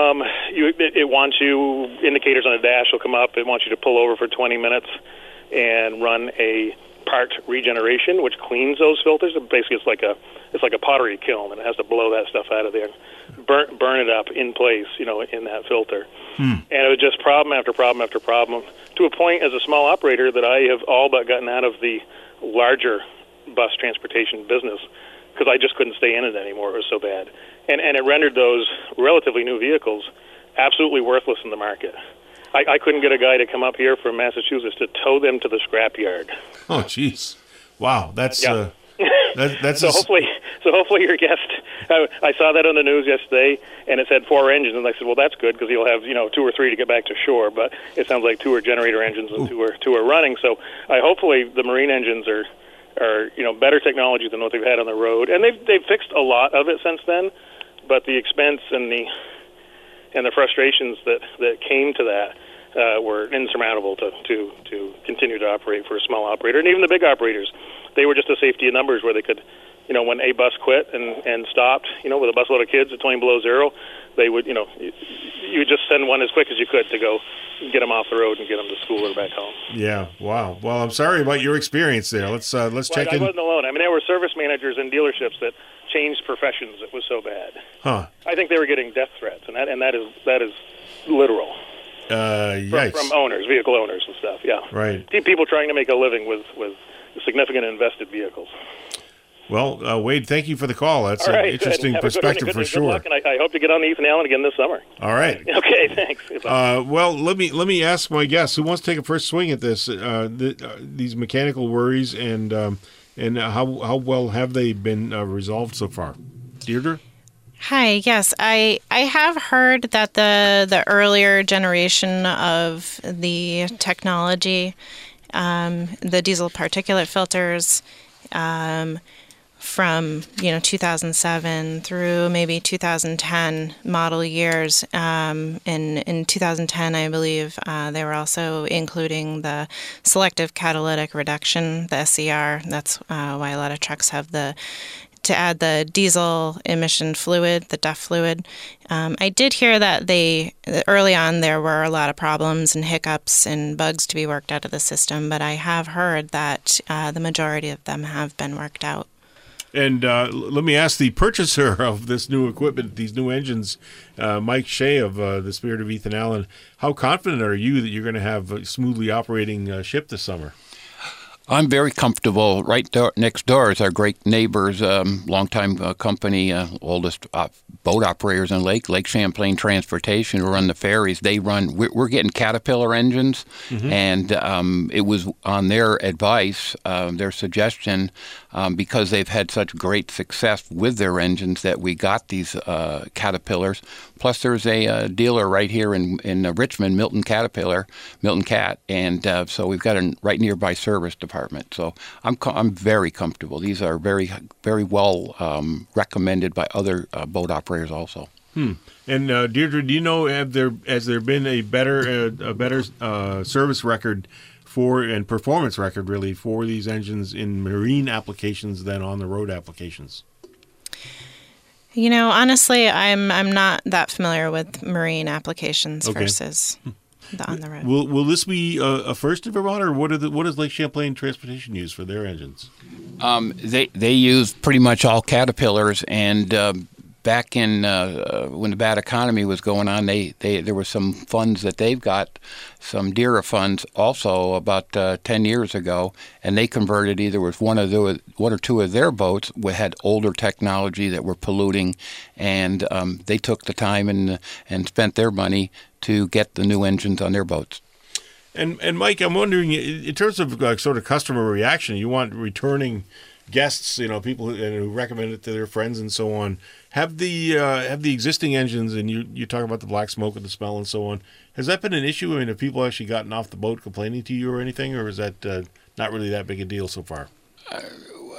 S7: It wants you, indicators on the dash will come up. It wants you to pull over for 20 minutes and run a part regeneration, which cleans those filters. Basically, it's like a pottery kiln, and it has to blow that stuff out of there, burn it up in place, in that filter. And it was just problem after problem after problem, to a point as a small operator that I have all but gotten out of the larger bus transportation business because I just couldn't stay in it anymore. It was so bad. And it rendered those relatively new vehicles absolutely worthless in the market. I couldn't get a guy to come up here from Massachusetts to tow them to the scrapyard.
S2: Oh, jeez. Wow. That's
S7: yeah.
S2: That's
S7: so hopefully your guest. I saw that on the news yesterday, and it said 4 engines, and I said, well, that's good because you'll have 2 or 3 to get back to shore. But it sounds like 2 are generator engines and two are running. So hopefully the marine engines are better technology than what they've had on the road, and they've fixed a lot of it since then. But the expense and the frustrations that came to that were insurmountable to continue to operate for a small operator, and even the big operators. They were just a safety of numbers where they could, when a bus quit and stopped, with a busload of kids at 20 below zero, they would, you would just send one as quick as you could to go get them off the road and get them to school or back home.
S2: Yeah, wow. Well, I'm sorry about your experience there. Let's check in.
S7: I wasn't alone. I mean, there were service managers in dealerships that changed professions. It was so bad.
S2: Huh.
S7: I think they were getting death threats, and that is literal.
S2: Yikes.
S7: From owners, vehicle owners and stuff. Yeah.
S2: Right.
S7: People trying to make a living with significant invested vehicles.
S2: Well, Wade, thank you for the call. That's
S7: an
S2: interesting perspective for sure.
S7: Good luck, and I hope to get on the Ethan Allen again this summer.
S2: All right.
S7: Okay, thanks.
S2: Well, let me ask my guest who wants to take a first swing at this. These mechanical worries and how well have they been resolved so far? Deirdre?
S6: Hi. Yes, I have heard that the earlier generation of the technology, the diesel particulate filters, from 2007 through maybe 2010 model years. In 2010, I believe they were also including the selective catalytic reduction, the SCR. That's why a lot of trucks have to add the diesel emission fluid, the DEF fluid. I did hear that early on there were a lot of problems and hiccups and bugs to be worked out of the system, but I have heard that the majority of them have been worked out.
S2: And let me ask the purchaser of this new equipment, these new engines, Mike Shea of the Spirit of Ethan Allen, how confident are you that you're going to have a smoothly operating ship this summer?
S5: I'm very comfortable. Right next door is our great neighbors, longtime company, oldest boat operators in Lake Champlain Transportation, who run the ferries. We're getting Caterpillar engines, and it was on their advice, their suggestion, because they've had such great success with their engines that we got these Caterpillars. Plus, there's a dealer right here in Richmond, Milton Cat, and so we've got a right nearby service department. So I'm very comfortable. These are very, very well recommended by other boat operators also.
S2: And Deirdre, do you know has there been a better service record and performance record really for these engines in marine applications than on the road applications?
S6: Honestly, I'm not that familiar with marine applications versus on the road.
S2: Will this be a first in Vermont, or what does Lake Champlain Transportation use for their engines?
S5: They use pretty much all Caterpillars, and back in when the bad economy was going on, there were some funds that they've got, some DERA funds also about 10 years ago, and they converted either with one or two of their boats had older technology that were polluting, and they took the time and spent their money to get the new engines on their boats.
S2: And Mike, I'm wondering, in terms of sort of customer reaction, you want returning guests, people who recommend it to their friends and so on. Have the existing engines, and you talk about the black smoke and the smell and so on, has that been an issue? I mean, have people actually gotten off the boat complaining to you or anything, or is that not really that big a deal so far?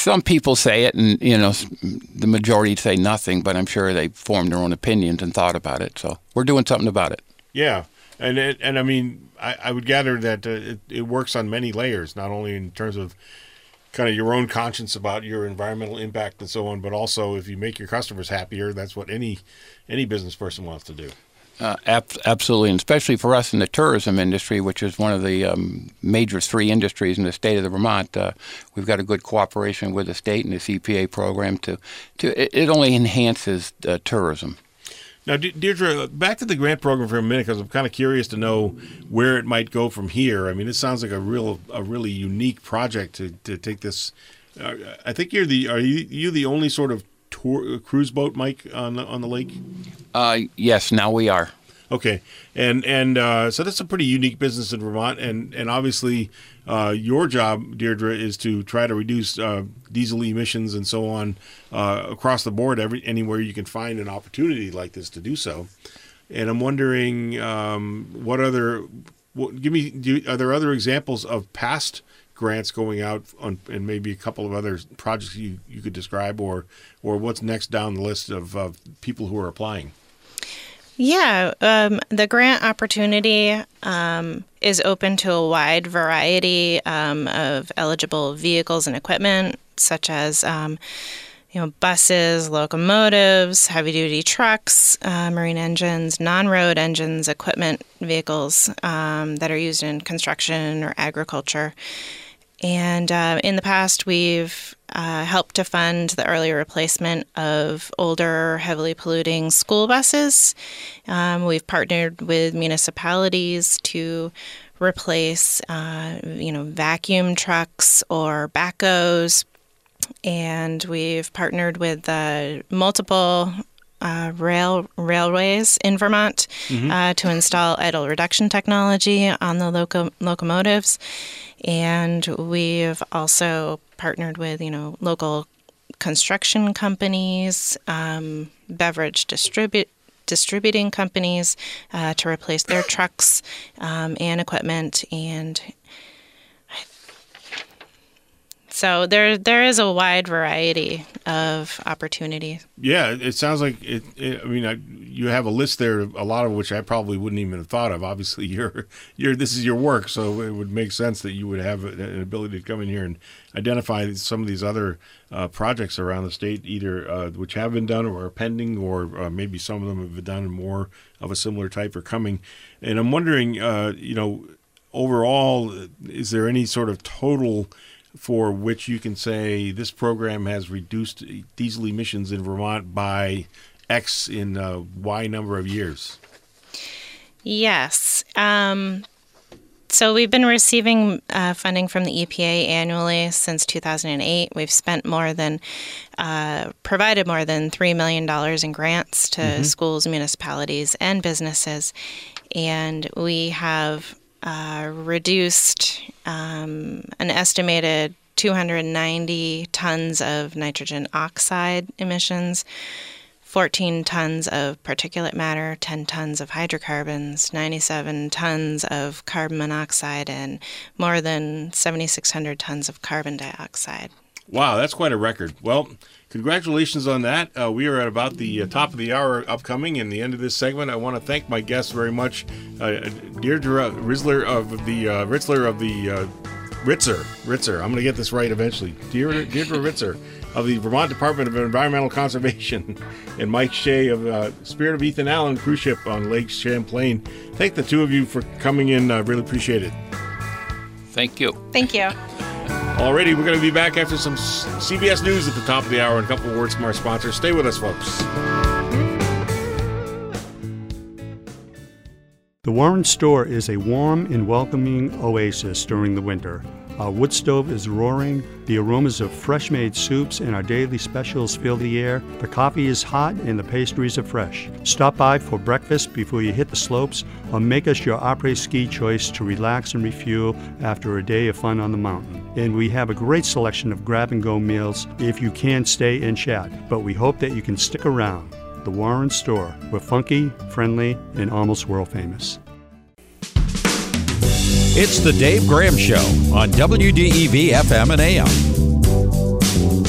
S5: Some people say it, and the majority say nothing. But I'm sure they formed their own opinions and thought about it. So we're doing something about it.
S2: Yeah, and I mean, I would gather that it works on many layers, not only in terms of kind of your own conscience about your environmental impact and so on, but also if you make your customers happier, that's what any business person wants to do.
S5: Absolutely, and especially for us in the tourism industry, which is one of the major 3 industries in the state of Vermont. We've got a good cooperation with the state and the CPA program. It only enhances tourism.
S2: Now, Deirdre, back to the grant program for a minute, because I'm kind of curious to know where it might go from here. I mean, it sounds like a really unique project to take this. I think are you the only sort of cruise boat, Mike, on the lake?
S5: Yes, now we are.
S2: Okay, and so that's a pretty unique business in Vermont, and obviously your job, Deirdre, is to try to reduce diesel emissions and so on across the board, anywhere you can find an opportunity like this to do so. And I'm wondering, are there other examples of past grants going out on, and maybe a couple of other projects you could describe, or what's next down the list of people who are applying?
S6: Yeah, the grant opportunity is open to a wide variety of eligible vehicles and equipment, such as buses, locomotives, heavy-duty trucks, marine engines, non-road engines, equipment vehicles that are used in construction or agriculture. And in the past, we've helped to fund the early replacement of older, heavily polluting school buses. We've partnered with municipalities to replace, vacuum trucks or backhoes. And we've partnered with multiple railways in Vermont to install idle reduction technology on the locomotives. And we've also partnered with, local construction companies, beverage distributing companies to replace their trucks and equipment. And so there is a wide variety of opportunities.
S2: Yeah, it sounds like it. You have a list there, a lot of which I probably wouldn't even have thought of. Obviously, this is your work, so it would make sense that you would have an ability to come in here and identify some of these other projects around the state, either which have been done or are pending, or maybe some of them have been done more of a similar type or coming. And I'm wondering, overall, is there any sort of total for which you can say this program has reduced diesel emissions in Vermont by X in Y number of years?
S6: Yes. So we've been receiving funding from the EPA annually since 2008. We've provided more than $3 million in grants to schools, municipalities, and businesses. And we have reduced an estimated 290 tons of nitrogen oxide emissions, 14 tons of particulate matter, 10 tons of hydrocarbons, 97 tons of carbon monoxide, and more than 7,600 tons of carbon dioxide.
S2: Wow, that's quite a record. Well, congratulations on that. We are at about the top of the hour upcoming and the end of this segment. I want to thank my guests very much. Deirdre Ritzler of the Ritzer. I'm going to get this right eventually. Deirdre Ritzer of the Vermont Department of Environmental Conservation, and Mike Shea of Spirit of Ethan Allen cruise ship on Lake Champlain. Thank the two of you for coming in. I really appreciate it.
S5: Thank you.
S6: Thank you.
S2: Alrighty, we're going to be back after some CBS News at the top of the hour and a couple of words from our sponsors. Stay with us, folks.
S4: The Warren Store is a warm and welcoming oasis during the winter. Our wood stove is roaring, the aromas of fresh-made soups and our daily specials fill the air, the coffee is hot and the pastries are fresh. Stop by for breakfast before you hit the slopes, or make us your après-ski choice to relax and refuel after a day of fun on the mountain. And we have a great selection of grab-and-go meals if you can stay and chat, but we hope that you can stick around. The Warren Store. We're funky, friendly, and almost world famous.
S1: It's the Dave Graham Show on WDEV FM and AM.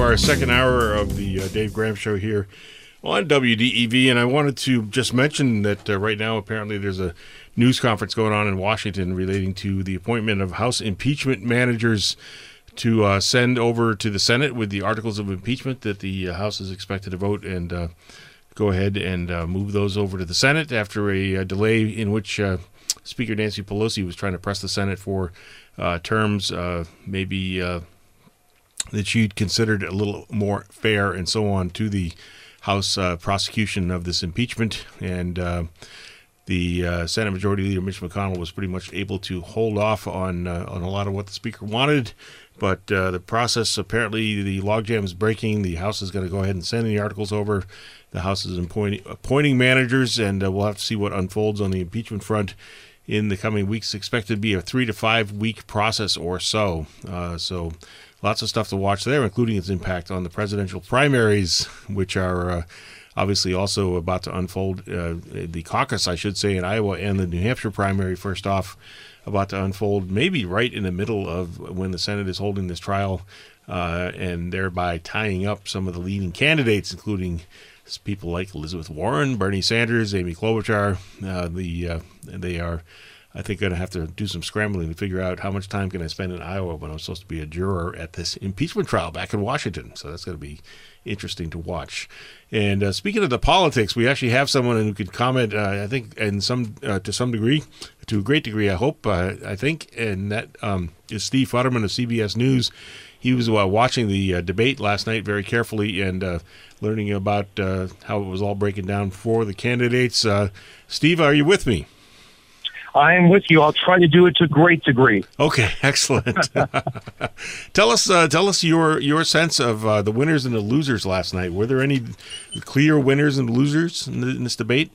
S2: our second hour of the Dave Graham Show here on WDEV, and I wanted to just mention that right now apparently there's a news conference going on in Washington relating to the appointment of House impeachment managers to send over to the Senate with the articles of impeachment that the House is expected to vote and go ahead and move those over to the Senate after a delay in which Speaker Nancy Pelosi was trying to press the Senate for terms maybe that she'd considered a little more fair and so on to the House prosecution of this impeachment. And the Senate Majority Leader Mitch McConnell was pretty much able to hold off on a lot of what the Speaker wanted. But the process, apparently the logjam is breaking. The House is going to go ahead and send the articles over. The House is appointing managers, and we'll have to see what unfolds on the impeachment front in the coming weeks. Expected to be a 3 to 5 week process or so. So lots of stuff to watch there, including its impact on the presidential primaries, which are obviously also about to unfold. The caucus, I should say, in Iowa, and the New Hampshire primary, first off, about to unfold maybe right in the middle of when the Senate is holding this trial, and thereby tying up some of the leading candidates, including people like Elizabeth Warren, Bernie Sanders, Amy Klobuchar. They are, I think, going to have to do some scrambling to figure out how much time can I spend in Iowa when I'm supposed to be a juror at this impeachment trial back in Washington. So that's going to be interesting to watch. And speaking of the politics, we actually have someone who could comment, I think, to some degree, to a great degree, I hope, I think, and that is Steve Futterman of CBS News. He was watching the debate last night very carefully and learning about how it was all breaking down for the candidates. Steve, are you with me?
S8: I am with you. I'll try to do it to a great degree.
S2: Okay, excellent. Tell us your sense of the winners and the losers last night. Were there any clear winners and losers in this debate?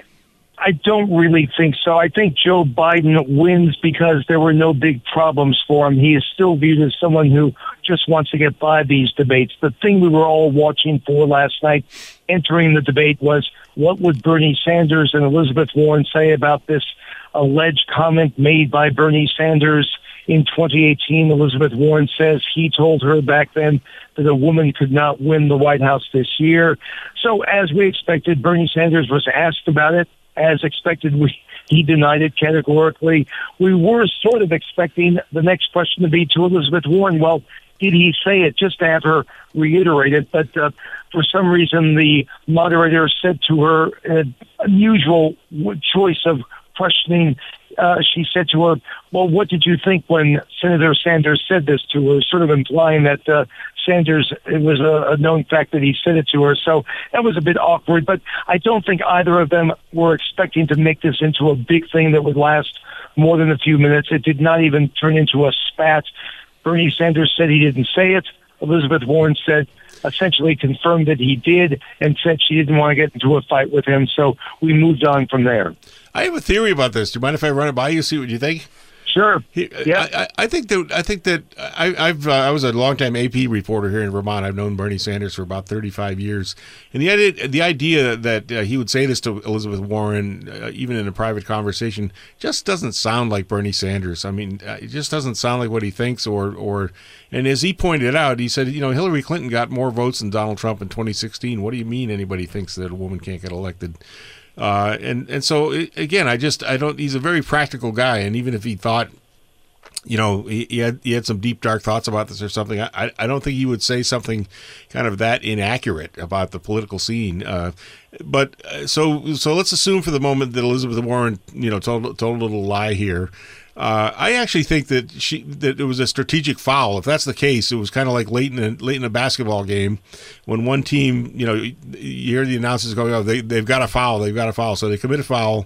S8: I don't really think so. I think Joe Biden wins because there were no big problems for him. He is still viewed as someone who just wants to get by these debates. The thing we were all watching for last night entering the debate was, what would Bernie Sanders and Elizabeth Warren say about this alleged comment made by Bernie Sanders in 2018? Elizabeth Warren says he told her back then that a woman could not win the White House this year. So as we expected, Bernie Sanders was asked about it. As expected, he denied it categorically. We were sort of expecting the next question to be to Elizabeth Warren. Well, did he say it? Just to have her reiterate it. But for some reason, the moderator said to her an unusual choice of questioning. She said to her, well, what did you think when Senator Sanders said this to her, sort of implying that Sanders, it was a known fact that he said it to her. So that was a bit awkward, but I don't think either of them were expecting to make this into a big thing that would last more than a few minutes. It did not even turn into a spat. Bernie Sanders said he didn't say it. Elizabeth Warren essentially confirmed that he did and said she didn't want to get into a fight with him. So we moved on from there.
S2: I have a theory about this. Do you mind if I run it by you, see what you think?
S8: Sure. Yeah.
S2: I think that I was a longtime AP reporter here in Vermont. I've known Bernie Sanders for about 35 years, and the idea that he would say this to Elizabeth Warren, even in a private conversation, just doesn't sound like Bernie Sanders. I mean, it just doesn't sound like what he thinks. And as he pointed out, he said, Hillary Clinton got more votes than Donald Trump in 2016. What do you mean anybody thinks that a woman can't get elected? And so again, I don't. He's a very practical guy, and even if he thought, he had some deep dark thoughts about this or something, I don't think he would say something kind of that inaccurate about the political scene. But so let's assume for the moment that Elizabeth Warren, told a little lie here. I actually think that it was a strategic foul. If that's the case, it was kind of like late in a basketball game when one team, you hear the announcers going, "Oh, they've got a foul, so they commit a foul,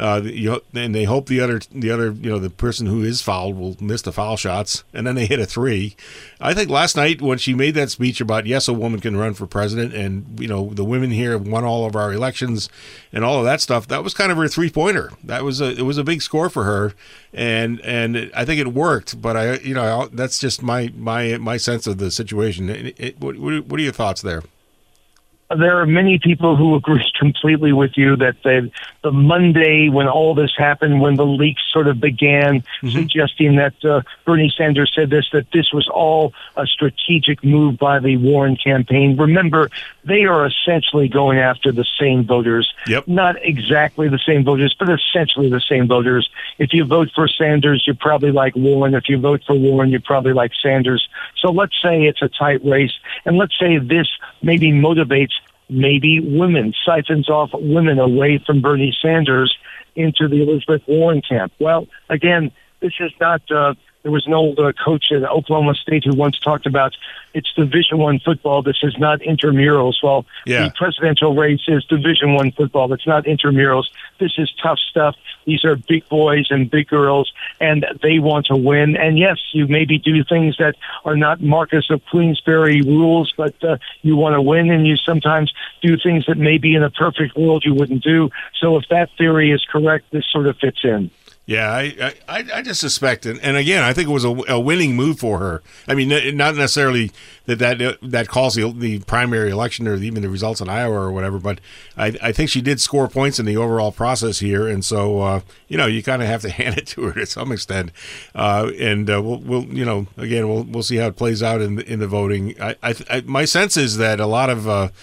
S2: and they hope the other, the person who is fouled will miss the foul shots, and then they hit a three. I think last night when she made that speech about yes, a woman can run for president, and the women here have won all of our elections, and all of that stuff, that was kind of her 3-pointer. It was a big score for her. And I think it worked, but that's just my sense of the situation. What are your thoughts there?
S8: there are many people who agree completely with you that the Monday when all this happened, when the leaks sort of began, suggesting that Bernie Sanders said that this was all a strategic move by the Warren campaign. Remember, they are essentially going after the same voters.
S2: Yep.
S8: Not exactly the same voters, but essentially the same voters. If you vote for Sanders, you probably like Warren. If you vote for Warren, you probably like Sanders. So let's say it's a tight race, and let's say this maybe motivates maybe women, siphons off women away from Bernie Sanders into the Elizabeth Warren camp. Well, again, this is not, there was an old coach at Oklahoma State who once talked about it's Division I football. This is not intramurals. Well, the presidential race is Division I football. It's not intramurals. This is tough stuff. These are big boys and big girls, and they want to win. And yes, you maybe do things that are not Marcus of Queensberry rules, but you want to win, and you sometimes do things that maybe in a perfect world you wouldn't do. So if that theory is correct, this sort of fits in.
S2: Yeah, I just suspect, and again, I think it was a winning move for her. I mean, not necessarily that calls the primary election or even the results in Iowa or whatever, but I think she did score points in the overall process here, and so you kind of have to hand it to her to some extent. We'll see how it plays out in the voting. My sense is that a lot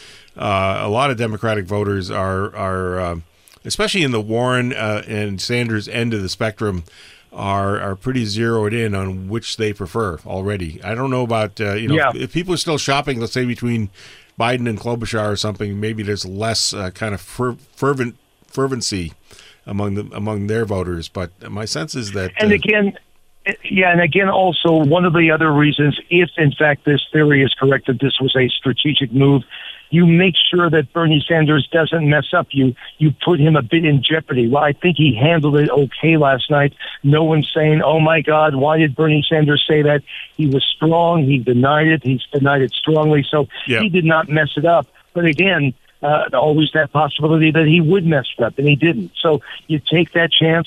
S2: of Democratic voters are especially in the Warren and Sanders end of the spectrum, are pretty zeroed in on which they prefer already. I don't know about if people are still shopping, let's say between Biden and Klobuchar or something, maybe there's less kind of fervency among their voters. But my sense is that
S8: and again, also one of the other reasons, if in fact this theory is correct that this was a strategic move, you make sure that Bernie Sanders doesn't mess up. You put him a bit in jeopardy. Well, I think he handled it okay last night. No one's saying, oh, my God, why did Bernie Sanders say that? He was strong. He denied it. He's denied it strongly. So he did not mess it up. But again, always that possibility that he would mess it up, and he didn't. So you take that chance.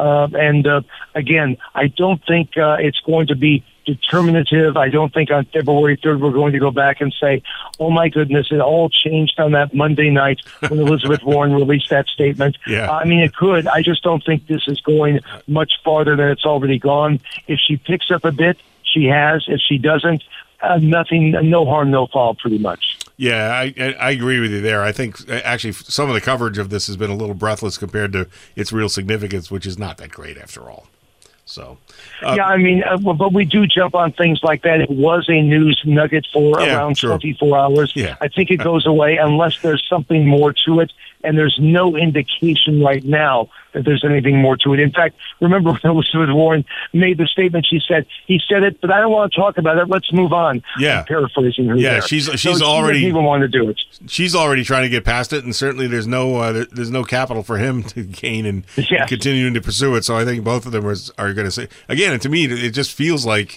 S8: Again, I don't think it's going to be determinative. I don't think on February 3rd we're going to go back and say, oh my goodness, it all changed on that Monday night when Elizabeth Warren released that statement. I mean, it could. I just don't think this is going much farther than it's already gone. If she picks up a bit, she has. If she doesn't, nothing, no harm, no foul, pretty much.
S2: Yeah, I agree with you there. I think actually some of the coverage of this has been a little breathless compared to its real significance, which is not that great after all. So,
S8: I mean, but we do jump on things like that. It was a news nugget for around 24 hours.
S2: Yeah.
S8: I think it goes away unless there's something more to it, and there's no indication right now that there's anything more to it. In fact, remember when Elizabeth Warren made the statement, he said it, but I don't want to talk about it. Let's move on.
S2: Yeah.
S8: I'm paraphrasing her there.
S2: She's
S8: so
S2: already
S8: she doesn't even want to do it.
S2: She's already trying to get past it, and certainly there's no capital for him to gain and continuing to pursue it. So I think both of them are going to say again. And to me, it just feels like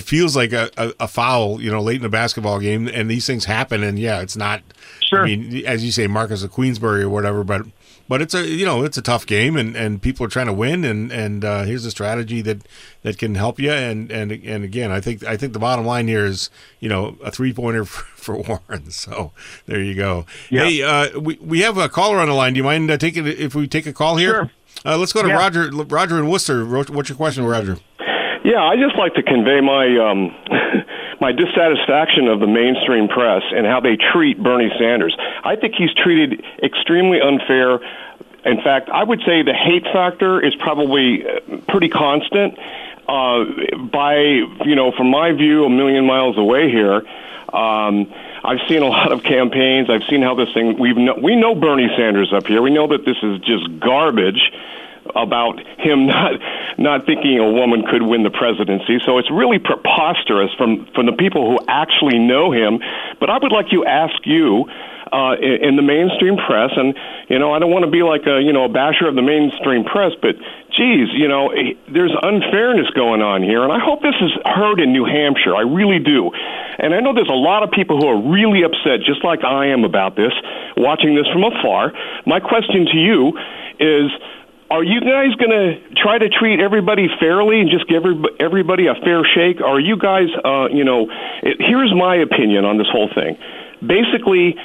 S2: a foul, late in a basketball game, and these things happen. And it's not.
S8: Sure.
S2: I mean, as you say, Marcus of Queensberry or whatever, but it's a tough game, and people are trying to win, and here's a strategy that can help you, and again, I think the bottom line here is a 3-pointer for Warren. So there you go. Yeah. Hey, we have a caller on the line. Do you mind taking if we take a call here?
S8: Sure.
S2: Let's go to Roger. Roger in Worcester. What's your question, Roger?
S9: Yeah, I just like to convey my my dissatisfaction of the mainstream press and how they treat Bernie Sanders. I think he's treated extremely unfair. In fact, I would say the hate factor is probably pretty constant. From my view, a million miles away here, I've seen a lot of campaigns. I've seen how this thing. We know Bernie Sanders up here. We know that this is just garbage about him not thinking a woman could win the presidency. So it's really preposterous from the people who actually know him. But I would like to ask you in the mainstream press, and I don't want to be like a basher of the mainstream press, but geez, there's unfairness going on here, and I hope this is heard in New Hampshire. I really do. And I know there's a lot of people who are really upset, just like I am about this, watching this from afar. My question to you is, are you guys going to try to treat everybody fairly and just give everybody a fair shake? Or are you guys, here's my opinion on this whole thing. basically,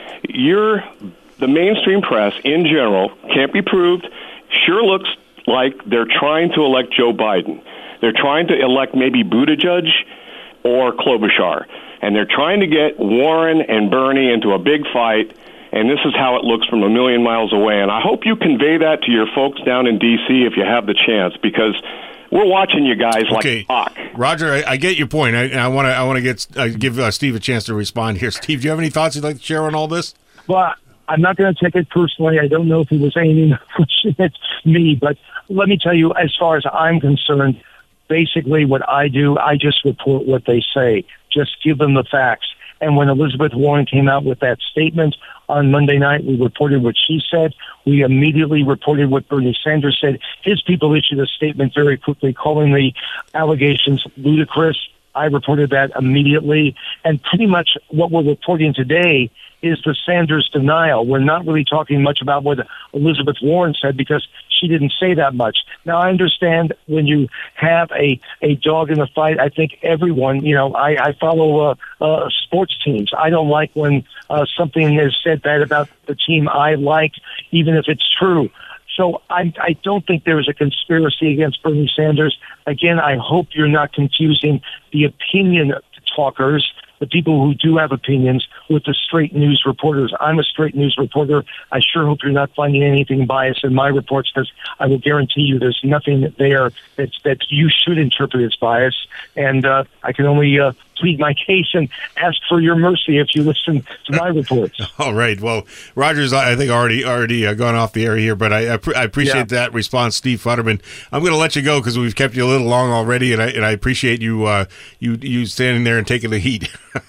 S9: the mainstream press in general can't be proved. Sure looks like they're trying to elect Joe Biden. They're trying to elect maybe Buttigieg or Klobuchar. And they're trying to get Warren and Bernie into a big fight, and this is how it looks from a million miles away. And I hope you convey that to your folks down in D.C. if you have the chance, because we're watching you guys like a hawk.
S2: Roger, I get your point. I want to give Steve a chance to respond here. Steve, do you have any thoughts you'd like to share on all this?
S8: Well, I'm not going to take it personally. I don't know if he was aiming at me, but let me tell you, as far as I'm concerned, basically what I do, I just report what they say. Just give them the facts. And when Elizabeth Warren came out with that statement on Monday night, we reported what she said. We immediately reported what Bernie Sanders said. His people issued a statement very quickly calling the allegations ludicrous. I reported that immediately. And pretty much what we're reporting today is the Sanders denial. We're not really talking much about what Elizabeth Warren said because she didn't say that much. Now, I understand when you have a dog in the fight, I think everyone, I follow sports teams. I don't like when something is said bad about the team I like, even if it's true. So I don't think there is a conspiracy against Bernie Sanders. Again, I hope you're not confusing the opinion talkers, the people who do have opinions, with the straight news reporters. I'm a straight news reporter. I sure hope you're not finding anything biased in my reports, because I will guarantee you there's nothing there that you should interpret as bias. And I can only plead my case and ask for your mercy if you listen to my reports.
S2: All right. Well, Roger's, I think, already gone off the air here, but I appreciate that response, Steve Futterman. I'm going to let you go because we've kept you a little long already, and I appreciate you standing there and taking the heat.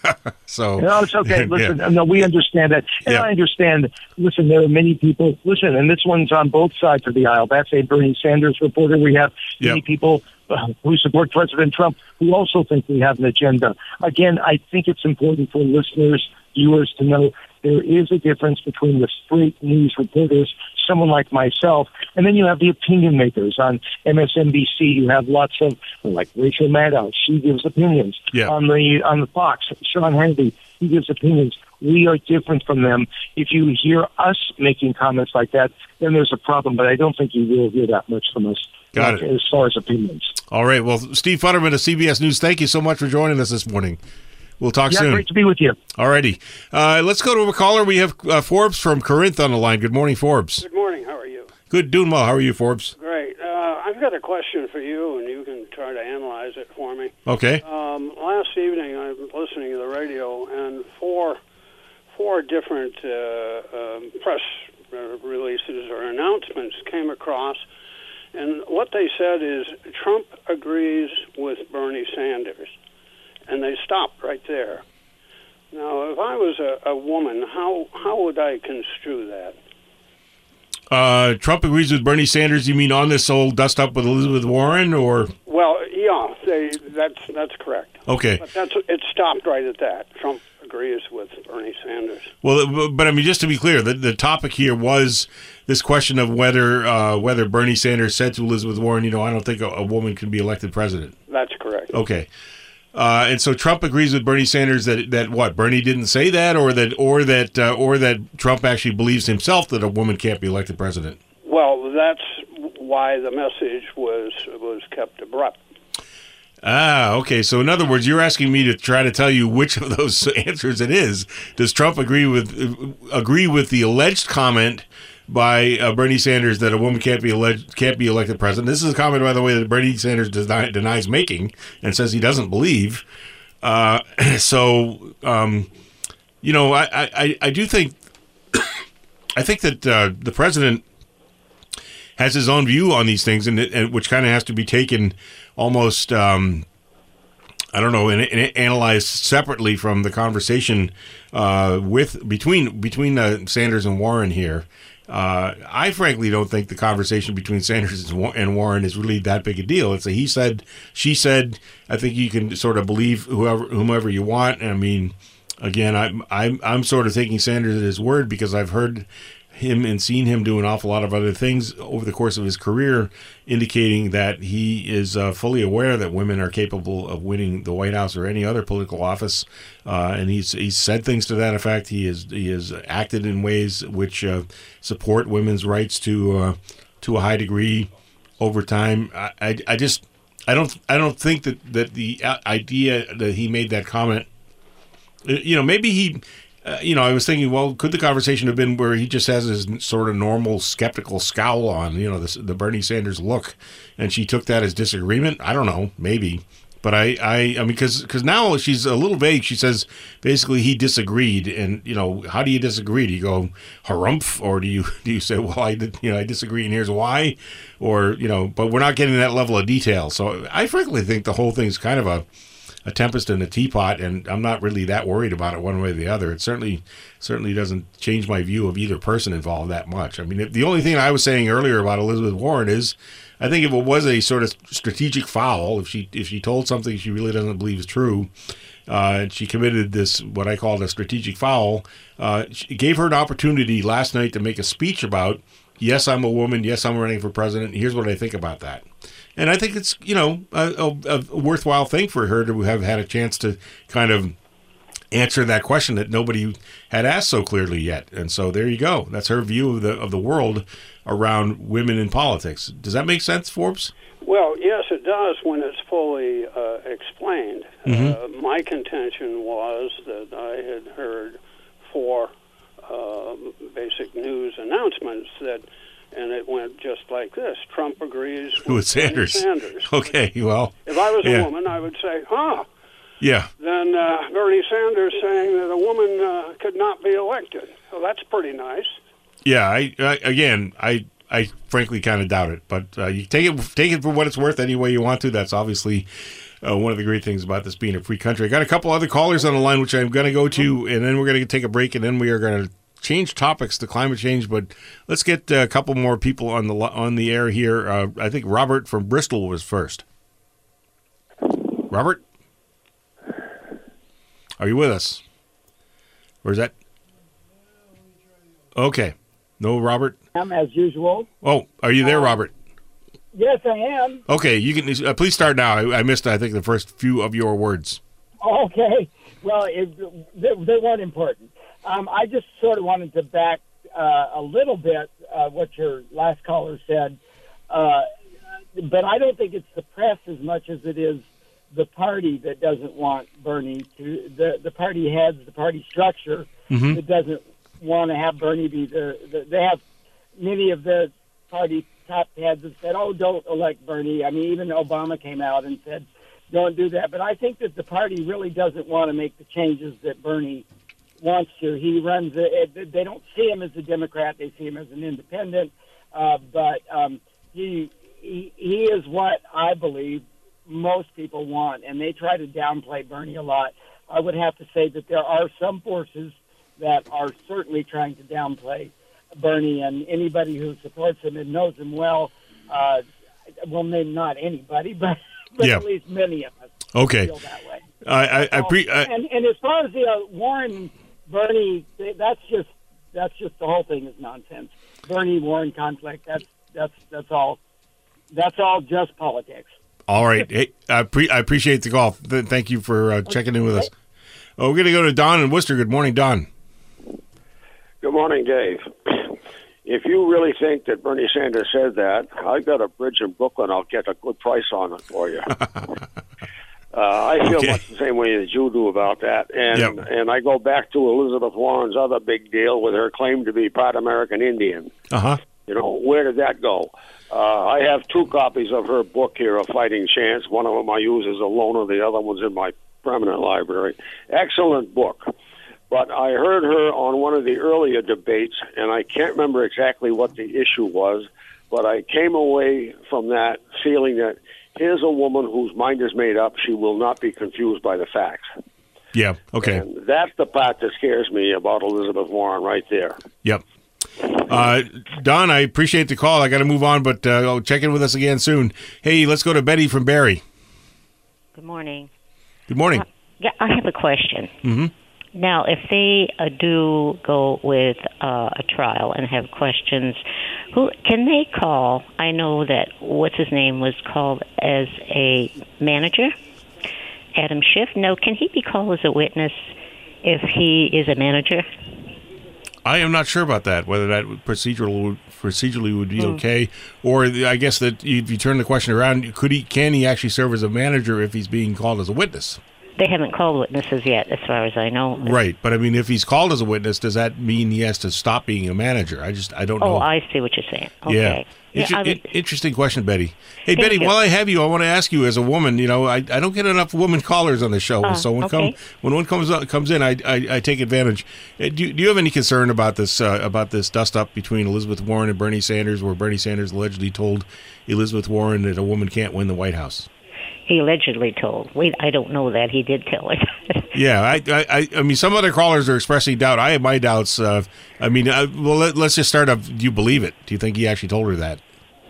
S2: So
S8: no, it's okay. Listen, no, we understand that, and I understand. Listen, there are many people. Listen, and this one's on both sides of the aisle. That's a Bernie Sanders reporter. We have many people who support President Trump who also think we have an agenda. Again, I think it's important for listeners, viewers to know there is a difference between the straight news reporters, someone like myself, and then you have the opinion makers on MSNBC. You have lots of, like Rachel Maddow, she gives opinions. On the Fox, Sean Hannity, he gives opinions. We are different from them. If you hear us making comments like that, then there's a problem, but I don't think you will hear that much from us.
S2: Got it.
S8: As far as opinions.
S2: All right. Well, Steve Futterman of CBS News, thank you so much for joining us this morning. We'll talk soon.
S8: Great to be with you.
S2: All righty. Let's go to a caller. We have Forbes from Corinth on the line. Good morning, Forbes.
S10: Good morning. How are you?
S2: Good. Doing well. How are you, Forbes?
S10: Great. I've got a question for you, and you can try to analyze it for me.
S2: Okay.
S10: Last evening, I was listening to the radio, and four different press releases or announcements came across. And what they said is Trump agrees with Bernie Sanders. And they stopped right there. Now, if I was a woman, how would I construe that?
S2: Trump agrees with Bernie Sanders. You mean on this whole dust up with Elizabeth Warren, or?
S10: Well, yeah, that's correct.
S2: Okay.
S10: But it stopped right at that. Trump agrees with Bernie Sanders.
S2: Well, but I mean, just to be clear, the topic here was this question of whether Bernie Sanders said to Elizabeth Warren, I don't think a woman can be elected president.
S10: That's correct.
S2: Okay. And so Trump agrees with Bernie Sanders that what, Bernie didn't say that, or that Trump actually believes himself that a woman can't be elected president.
S10: Well, that's why the message was kept abrupt.
S2: Ah, okay. So in other words, you're asking me to try to tell you which of those answers it is. Does Trump agree with the alleged comment by Bernie Sanders that a woman can't be elected president? This is a comment, by the way, that Bernie Sanders denies making and says he doesn't believe. I do think I think that the president has his own view on these things, and which kind of has to be taken almost and analyzed separately from the conversation between Sanders and Warren here. I frankly don't think the conversation between Sanders and Warren is really that big a deal. It's a he said, she said. I think you can sort of believe whomever you want. And I mean, again, I'm sort of taking Sanders at his word because I've heard him and seen him do an awful lot of other things over the course of his career, indicating that he is fully aware that women are capable of winning the White House or any other political office, and he's said things to that effect. He has acted in ways which support women's rights to a high degree over time. I don't think that the idea that he made that comment, maybe he. I was thinking, well, could the conversation have been where he just has his sort of normal skeptical scowl on, the Bernie Sanders look, and she took that as disagreement? I don't know, maybe. But I mean, because now she's a little vague. She says basically he disagreed, and how do you disagree? Do you go harumph, or do you say, well, I disagree, and here's why, or but we're not getting that level of detail. So I frankly think the whole thing's kind of a tempest in a teapot, and I'm not really that worried about it one way or the other. It certainly doesn't change my view of either person involved that much. I mean, the only thing I was saying earlier about Elizabeth Warren is, I think if it was a sort of strategic foul, if she told something she really doesn't believe is true, and she committed this, what I call a strategic foul, it gave her an opportunity last night to make a speech about, yes, I'm a woman, yes, I'm running for president, here's what I think about that. And I think it's, a worthwhile thing for her to have had a chance to kind of answer that question that nobody had asked so clearly yet. And so there you go. That's her view of the world around women in politics. Does that make sense, Forbes?
S10: Well, yes, it does when it's fully explained.
S2: Mm-hmm.
S10: My contention was that I had heard 4 basic news announcements and it went just like this. Trump agrees with
S2: Sanders.
S10: Sanders.
S2: Okay, well.
S10: If I was a woman, I would say,
S2: Yeah.
S10: Then Bernie Sanders saying that a woman could not be elected. So that's pretty nice.
S2: Yeah, I frankly kind of doubt it. But you take it for what it's worth any way you want to. That's obviously one of the great things about this being a free country. I got a couple other callers on the line, which I'm going to go to, and then we're going to take a break, and then we are going to change topics to climate change, but let's get a couple more people on the air here. I think Robert from Bristol was first. Robert, are you with us? Or is that okay? No, Robert.
S11: As usual.
S2: Oh, are you there, Robert?
S11: Yes, I am.
S2: Okay, you can please start now. I missed, I think, the first few of your words.
S11: Okay. Well, they weren't important. I just sort of wanted to back a little bit what your last caller said, but I don't think it's the press as much as it is the party that doesn't want Bernie to, the party heads, the party structure that doesn't want to have Bernie be they have many of the party top heads have said, oh, don't elect Bernie. I mean, even Obama came out and said, don't do that. But I think that the party really doesn't want to make the changes that Bernie wants to. He runs they don't see him as a Democrat. They see him as an independent. But he is what I believe most people want, and they try to downplay Bernie a lot. I would have to say that there are some forces that are certainly trying to downplay Bernie, and anybody who supports him and knows him well, well, maybe not anybody, but
S2: yeah,
S11: at least many of us feel that way. And as far as the Warren Bernie, that's just the whole thing is nonsense. Bernie Warren conflict. That's all just politics.
S2: All right. Hey, I appreciate the call. Thank you for checking in with us. We're going to go to Don in Worcester. Good morning, Don.
S12: Good morning, Dave. If you really think that Bernie Sanders said that, I've got a bridge in Brooklyn. I'll get a good price on it for you. I feel much the same way as you do about that. And I go back to Elizabeth Warren's other big deal with her claim to be part American Indian.
S2: Uh-huh.
S12: Where did that go? I have 2 copies of her book here, A Fighting Chance. One of them I use as a loaner. The other one's in my permanent library. Excellent book. But I heard her on one of the earlier debates, and I can't remember exactly what the issue was, but I came away from that feeling that here's a woman whose mind is made up. She will not be confused by the facts.
S2: Yeah, okay.
S12: And that's the part that scares me about Elizabeth Warren right there.
S2: Yep. Don, I appreciate the call. I got to move on, but I'll check in with us again soon. Hey, let's go to Betty from Barrie.
S13: Good morning.
S2: Good morning.
S13: Yeah, I have a question.
S2: Mm-hmm.
S13: Now, if they do go with a trial and have questions, who can they call? I know that what's his name was called as a manager, Adam Schiff. Now, can he be called as a witness if he is a manager?
S2: I am not sure about that, whether that procedurally would be okay, or I guess that if you turn the question around, can he actually serve as a manager if he's being called as a witness?
S13: They haven't called witnesses yet, as far as I know.
S2: Right, but I mean, if he's called as a witness, does that mean he has to stop being a manager? I don't know.
S13: Oh, I see what you're saying. Okay.
S2: Yeah. Interesting question, Betty. Hey, Betty, while I have you, I want to ask you, as a woman, I don't get enough woman callers on the show, so when one comes in, I take advantage. Do you have any concern about this dust up between Elizabeth Warren and Bernie Sanders, where Bernie Sanders allegedly told Elizabeth Warren that a woman can't win the White House?
S13: He allegedly told. I don't know that. He did tell it.
S2: Yeah, I mean, some other callers are expressing doubt. I have my doubts. Let's just start off. Do you believe it? Do you think he actually told her that?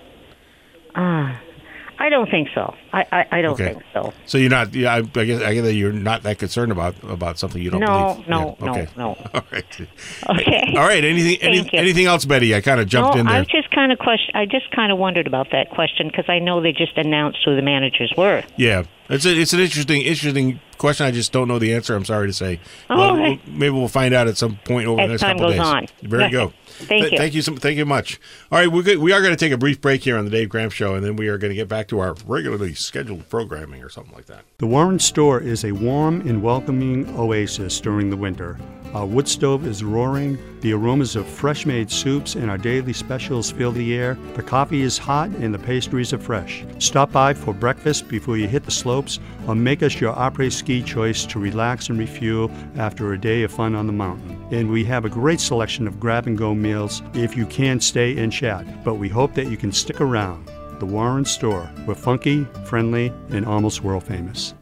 S13: I don't think so. I don't think so.
S2: So you're not? Yeah, I guess that you're not that concerned about something you don't believe.
S13: No.
S2: All right.
S13: Okay.
S2: All right. Anything else, Betty? I kind of jumped in there.
S13: I just kind of wondered about that question because I know they just announced who the managers were.
S2: Yeah, it's an interesting question. I just don't know the answer. I'm sorry to say.
S13: Okay.
S2: Maybe we'll find out at some point over the next couple of days.
S13: Time goes on.
S2: Very good.
S13: Thank you.
S2: Thank you much. All right, we are going to take a brief break here on the Dave Graham Show, and then we are going to get back to our regularly scheduled programming or something like that.
S4: The Warren store is a warm and welcoming oasis during the winter. Our wood stove is roaring, the aromas of fresh-made soups and our daily specials fill the air, the coffee is hot and the pastries are fresh. Stop by for breakfast before you hit the slopes, or make us your après-ski choice to relax and refuel after a day of fun on the mountain. And we have a great selection of grab-and-go meals if you can stay and chat, but we hope that you can stick around. The Warren Store. We're funky, friendly, and almost world famous.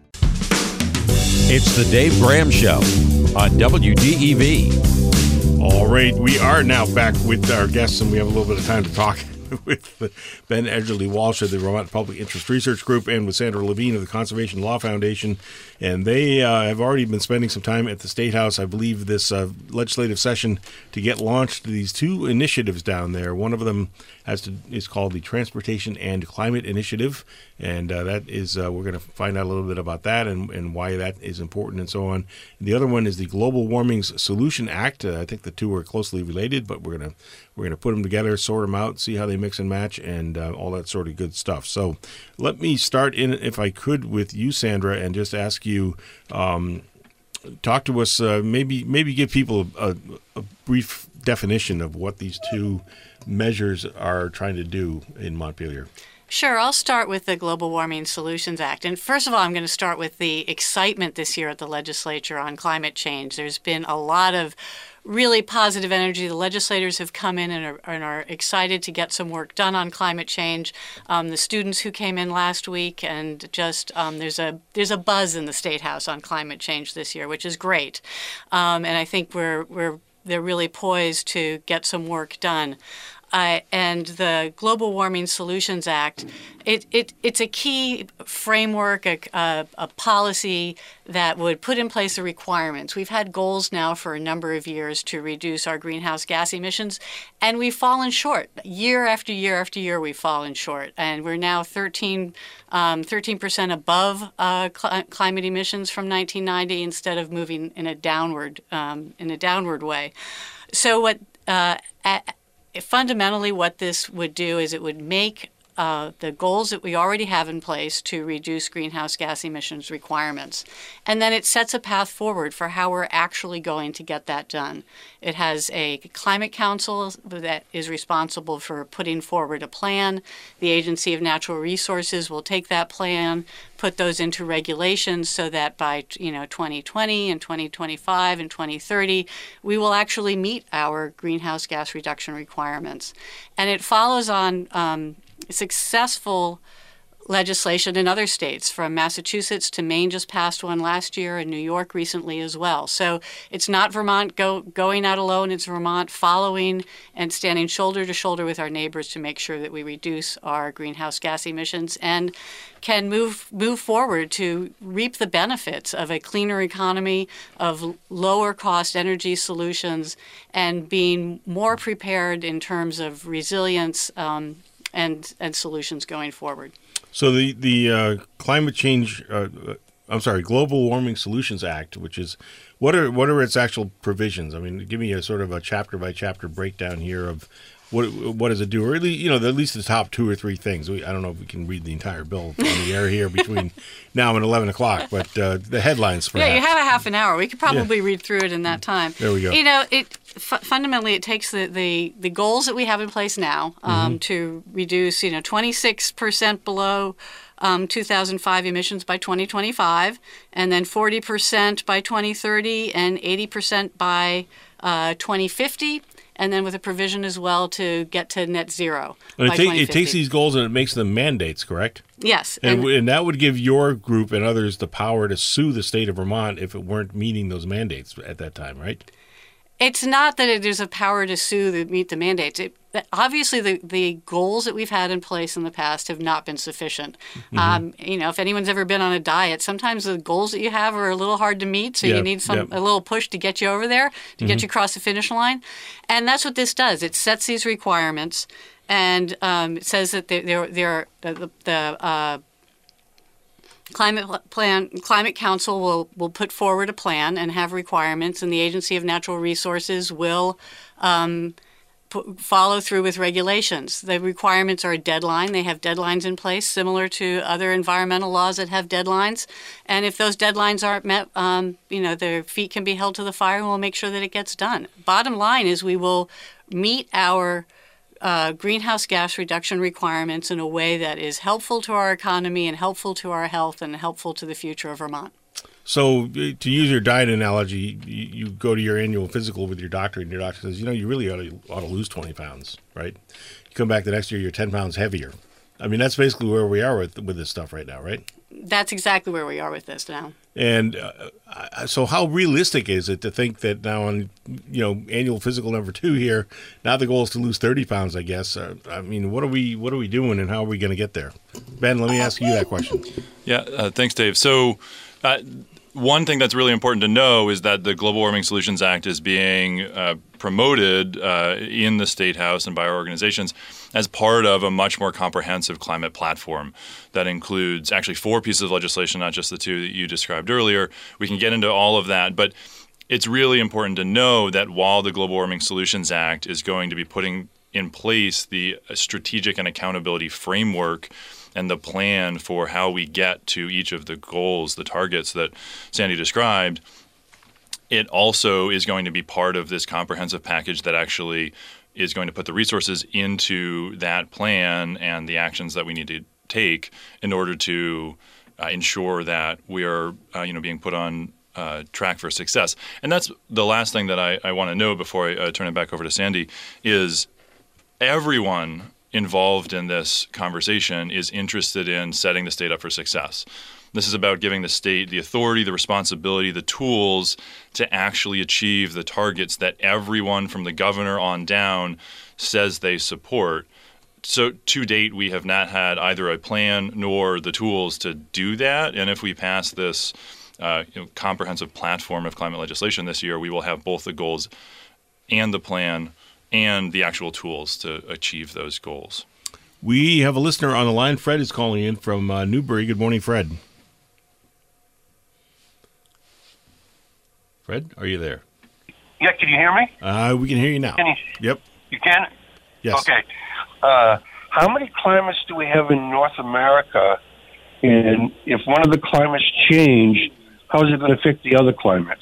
S1: It's the Dave Graham Show on WDEV.
S2: All right, we are now back with our guests, and we have a little bit of time to talk with Ben Edgerly Walsh of the Vermont Public Interest Research Group and with Sandra Levine of the Conservation Law Foundation. And they have already been spending some time at the State House, I believe, this legislative session to get launched these two initiatives down there. One of them is called the Transportation and Climate Initiative, and that is we're going to find out a little bit about that and why that is important and so on. And the other one is the Global Warming Solution Act. I think the two are closely related, but we're going to put them together, sort them out, see how they mix and match, and all that sort of good stuff. So let me start in, if I could, with you, Sandra, and just ask you, talk to us, maybe give people a brief definition of what these two measures are trying to do in Montpelier.
S14: Sure. I'll start with the Global Warming Solutions Act. And first of all, I'm going to start with the excitement this year at the legislature on climate change. There's been a lot of really positive energy. The legislators have come in and are excited to get some work done on climate change. The students who came in last week, and just there's a buzz in the State House on climate change this year, which is great. And I think they're really poised to get some work done. And the Global Warming Solutions Act, it's a key framework, a policy that would put in place the requirements. We've had goals now for a number of years to reduce our greenhouse gas emissions, and we've fallen short. Year after year after year, we've fallen short. And we're now 13% above climate emissions from 1990 instead of moving in a downward way. So fundamentally, what this would do is it would make the goals that we already have in place to reduce greenhouse gas emissions requirements. And then it sets a path forward for how we're actually going to get that done. It has a climate council that is responsible for putting forward a plan. The Agency of Natural Resources will take that plan, put those into regulations so that by 2020 and 2025 and 2030, we will actually meet our greenhouse gas reduction requirements. And it follows on successful legislation in other states, from Massachusetts to Maine just passed one last year, and New York recently as well. So it's not Vermont going out alone, it's Vermont following and standing shoulder to shoulder with our neighbors to make sure that we reduce our greenhouse gas emissions and can move forward to reap the benefits of a cleaner economy, of lower cost energy solutions, and being more prepared in terms of resilience and solutions going forward.
S2: So the climate change, Global Warming Solutions Act, which is, what are its actual provisions? I mean, give me a sort of a chapter by chapter breakdown here of what does it do, or at least the top 2 or 3 things. I don't know if we can read the entire bill on the air here between now and 11 o'clock, but the headlines perhaps.
S14: Yeah, you have a half an hour. We could probably read through it in that time.
S2: There we go.
S14: Fundamentally, it takes the goals that we have in place now to reduce 26% below 2005 emissions by 2025, and then 40% by 2030, and 80% by 2050. And then with a provision as well to get to net zero by 2050.
S2: It takes these goals and it makes them mandates, correct?
S14: Yes.
S2: And that would give your group and others the power to sue the state of Vermont if it weren't meeting those mandates at that time, right?
S14: It's not that there's a power to sue to meet the mandates. Obviously, the goals that we've had in place in the past have not been sufficient. If anyone's ever been on a diet, sometimes the goals that you have are a little hard to meet, so you need a little push to get you over there, to get you across the finish line. And that's what this does. It sets these requirements, and it says that the Climate Council will put forward a plan and have requirements, and the Agency of Natural Resources will follow through with regulations. The requirements are a deadline. They have deadlines in place similar to other environmental laws that have deadlines. And if those deadlines aren't met, their feet can be held to the fire, and we'll make sure that it gets done. Bottom line is we will meet our greenhouse gas reduction requirements in a way that is helpful to our economy and helpful to our health and helpful to the future of Vermont.
S2: So to use your diet analogy, you go to your annual physical with your doctor, and your doctor says, you really ought to lose 20 pounds, right? You come back the next year, you're 10 pounds heavier. I mean, that's basically where we are with this stuff right now, right?
S14: That's exactly where we are with this now.
S2: And so how realistic is it to think that now on, annual physical number 2 here, now the goal is to lose 30 pounds, I guess. I mean, what are we doing, and how are we going to get there? Ben, let me ask you that question.
S15: Yeah, thanks, Dave. So one thing that's really important to know is that the Global Warming Solutions Act is being promoted in the State House and by our organizations as part of a much more comprehensive climate platform that includes actually 4 pieces of legislation, not just the 2 that you described earlier. We can get into all of that, but it's really important to know that while the Global Warming Solutions Act is going to be putting in place the strategic and accountability framework and the plan for how we get to each of the goals, the targets that Sandy described, it also is going to be part of this comprehensive package that actually is going to put the resources into that plan and the actions that we need to take in order to ensure that we are being put on track for success. And that's the last thing that I want to know before I turn it back over to Sandy is everyone involved in this conversation is interested in setting the state up for success. This is about giving the state the authority, the responsibility, the tools to actually achieve the targets that everyone from the governor on down says they support. So to date, we have not had either a plan nor the tools to do that. And if we pass this comprehensive platform of climate legislation this year, we will have both the goals and the plan and the actual tools to achieve those goals.
S2: We have a listener on the line. Fred is calling in from Newbury. Good morning, Fred. Fred, are you there?
S16: Yeah, can you hear me?
S2: We can hear you now. Yep.
S16: You can?
S2: Yes.
S16: Okay. How many climates do we have in North America? And if one of the climates change, how is it going to affect the other climates?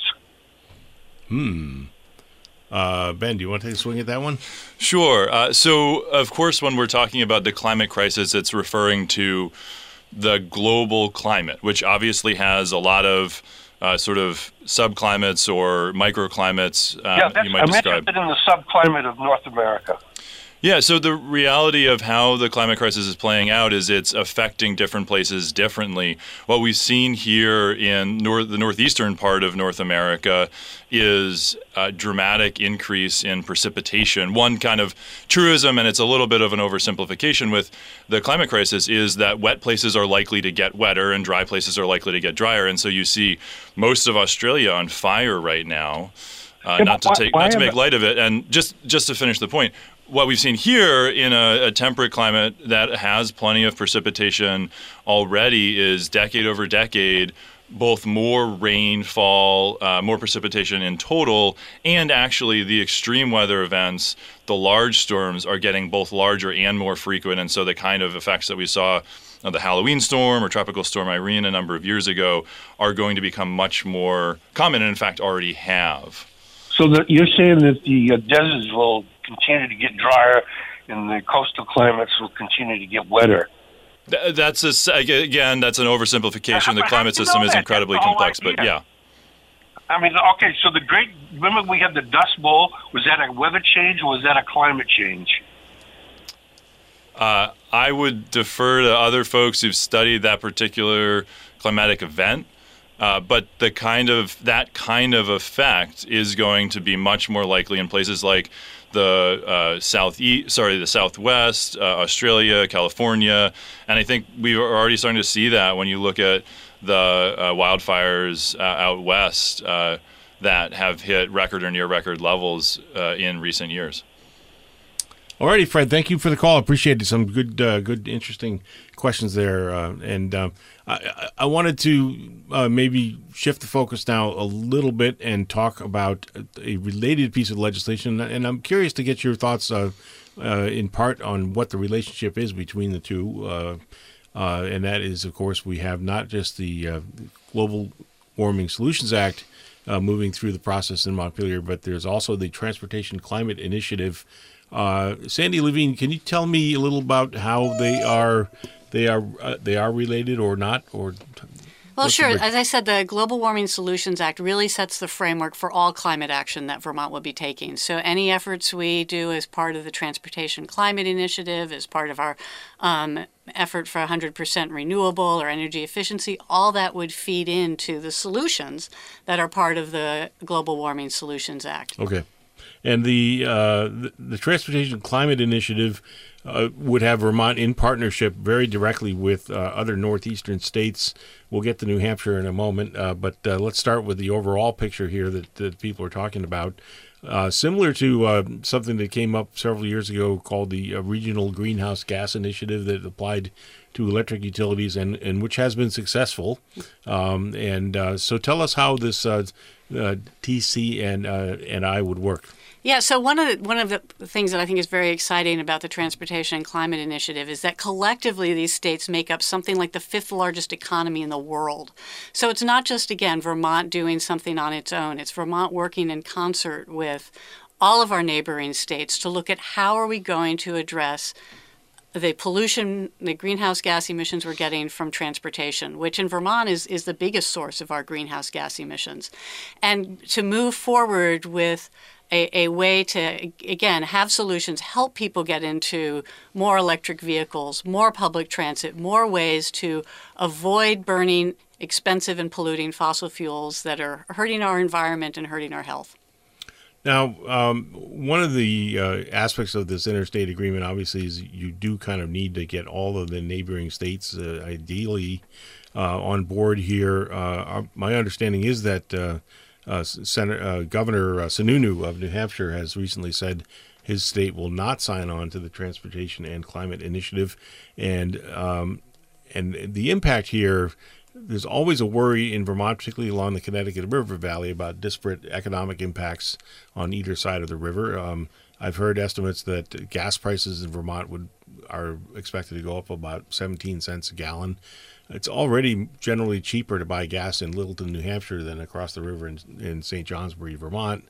S2: Ben, do you want to take a swing at that one?
S15: Sure. So, of course, when we're talking about the climate crisis, it's referring to the global climate, which obviously has a lot of sort of subclimates or microclimates you might describe.
S16: I'm interested in the subclimate of North America.
S15: Yeah, so the reality of how the climate crisis is playing out is it's affecting different places differently. What we've seen here in the northeastern part of North America is a dramatic increase in precipitation. One kind of truism, and it's a little bit of an oversimplification with the climate crisis, is that wet places are likely to get wetter and dry places are likely to get drier. And so you see most of Australia on fire right now. Not to make light of it. And just to finish the point, what we've seen here in a temperate climate that has plenty of precipitation already is decade over decade, both more rainfall, more precipitation in total, and actually the extreme weather events, the large storms, are getting both larger and more frequent. And so the kind of effects that we saw the Halloween storm or Tropical Storm Irene a number of years ago are going to become much more common and, in fact, already have.
S16: So you're saying that the deserts will continue to get drier and the coastal climates will continue to get wetter.
S15: That's an oversimplification. The climate system is incredibly complex, but yeah.
S16: I mean, okay, so remember we had the Dust Bowl. Was that a weather change or was that a climate change?
S15: I would defer to other folks who've studied that particular climatic event. But that kind of effect is going to be much more likely in places like the Southwest, Australia, California, and I think we are already starting to see that when you look at the wildfires out west that have hit record or near record levels in recent years.
S2: All righty, Fred. Thank you for the call. Appreciate it. Some good, interesting questions there. And I wanted to maybe shift the focus now a little bit and talk about a related piece of legislation. And I'm curious to get your thoughts, in part, on what the relationship is between the two. And that is, of course, we have not just the Global Warming Solutions Act moving through the process in Montpelier, but there's also the Transportation Climate Initiative. Sandy Levine, can you tell me a little about how they are related or not?
S14: Well, sure. As I said, the Global Warming Solutions Act really sets the framework for all climate action that Vermont will be taking. So any efforts we do as part of the Transportation Climate Initiative, as part of our effort for 100% renewable or energy efficiency, all that would feed into the solutions that are part of the Global Warming Solutions Act.
S2: Okay. And the Transportation Climate Initiative would have Vermont in partnership very directly with other northeastern states. We'll get to New Hampshire in a moment, but let's start with the overall picture here that people are talking about. Similar to something that came up several years ago called the Regional Greenhouse Gas Initiative that applied to electric utilities and which has been successful. So tell us how this TC and I would work.
S14: Yeah, so one of the things that I think is very exciting about the Transportation and Climate Initiative is that collectively these states make up something like the 5th largest economy in the world. So it's not just, again, Vermont doing something on its own. It's Vermont working in concert with all of our neighboring states to look at how are we going to address the pollution, the greenhouse gas emissions we're getting from transportation, which in Vermont is the biggest source of our greenhouse gas emissions. And to move forward with a way to, again, have solutions, help people get into more electric vehicles, more public transit, more ways to avoid burning expensive and polluting fossil fuels that are hurting our environment and hurting our health.
S2: Now, one of the aspects of this interstate agreement, obviously, is you do kind of need to get all of the neighboring states, ideally, on board here. My understanding is that Governor Sununu of New Hampshire has recently said his state will not sign on to the Transportation and Climate Initiative, and the impact here. There's always a worry in Vermont, particularly along the Connecticut River Valley, about disparate economic impacts on either side of the river. I've heard estimates that gas prices in Vermont are expected to go up about 17 cents a gallon. It's already generally cheaper to buy gas in Littleton, New Hampshire than across the river in St. Johnsbury, Vermont.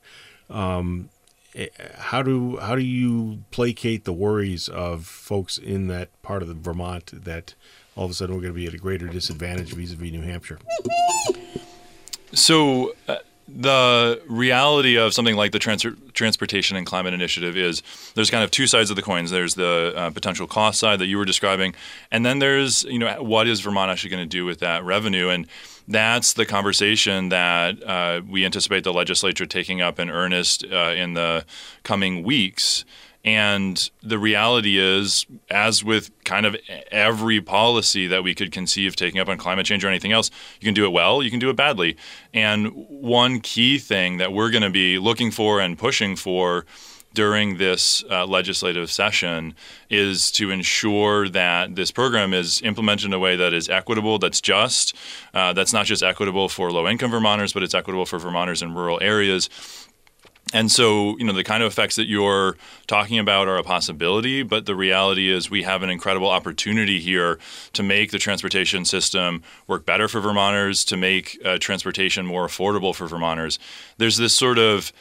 S2: How do you placate the worries of folks in that part of the Vermont that all of a sudden we're going to be at a greater disadvantage vis-a-vis New Hampshire?
S15: So the reality of something like the Transportation and Climate Initiative is there's kind of two sides of the coins. There's the potential cost side that you were describing, and then there's what is Vermont actually going to do with that revenue, and that's the conversation that we anticipate the legislature taking up in earnest in the coming weeks. And the reality is, as with kind of every policy that we could conceive taking up on climate change or anything else, you can do it well, you can do it badly. And one key thing that we're going to be looking for and pushing for during this legislative session is to ensure that this program is implemented in a way that is equitable, that's just, that's not just equitable for low-income Vermonters, but it's equitable for Vermonters in rural areas. And so, the kind of effects that you're talking about are a possibility, but the reality is we have an incredible opportunity here to make the transportation system work better for Vermonters, to make transportation more affordable for Vermonters. There's this sort of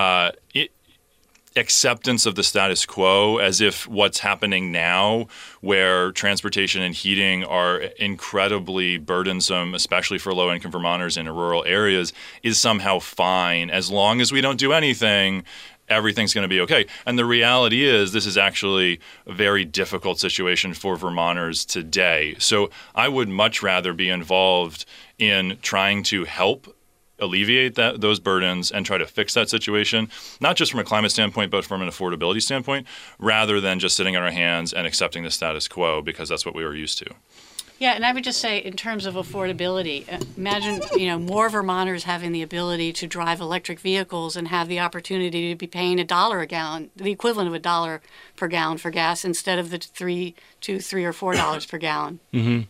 S15: acceptance of the status quo as if what's happening now, where transportation and heating are incredibly burdensome, especially for low-income Vermonters in rural areas, is somehow fine. As long as we don't do anything, everything's going to be okay. And the reality is this is actually a very difficult situation for Vermonters today. So I would much rather be involved in trying to help alleviate those burdens and try to fix that situation, not just from a climate standpoint, but from an affordability standpoint, rather than just sitting on our hands and accepting the status quo because that's what we were used to.
S14: Yeah, and I would just say in terms of affordability, imagine, more Vermonters having the ability to drive electric vehicles and have the opportunity to be paying $1 a gallon, the equivalent of $1 per gallon for gas instead of the $3 or $4 per gallon.
S2: Mm-hmm.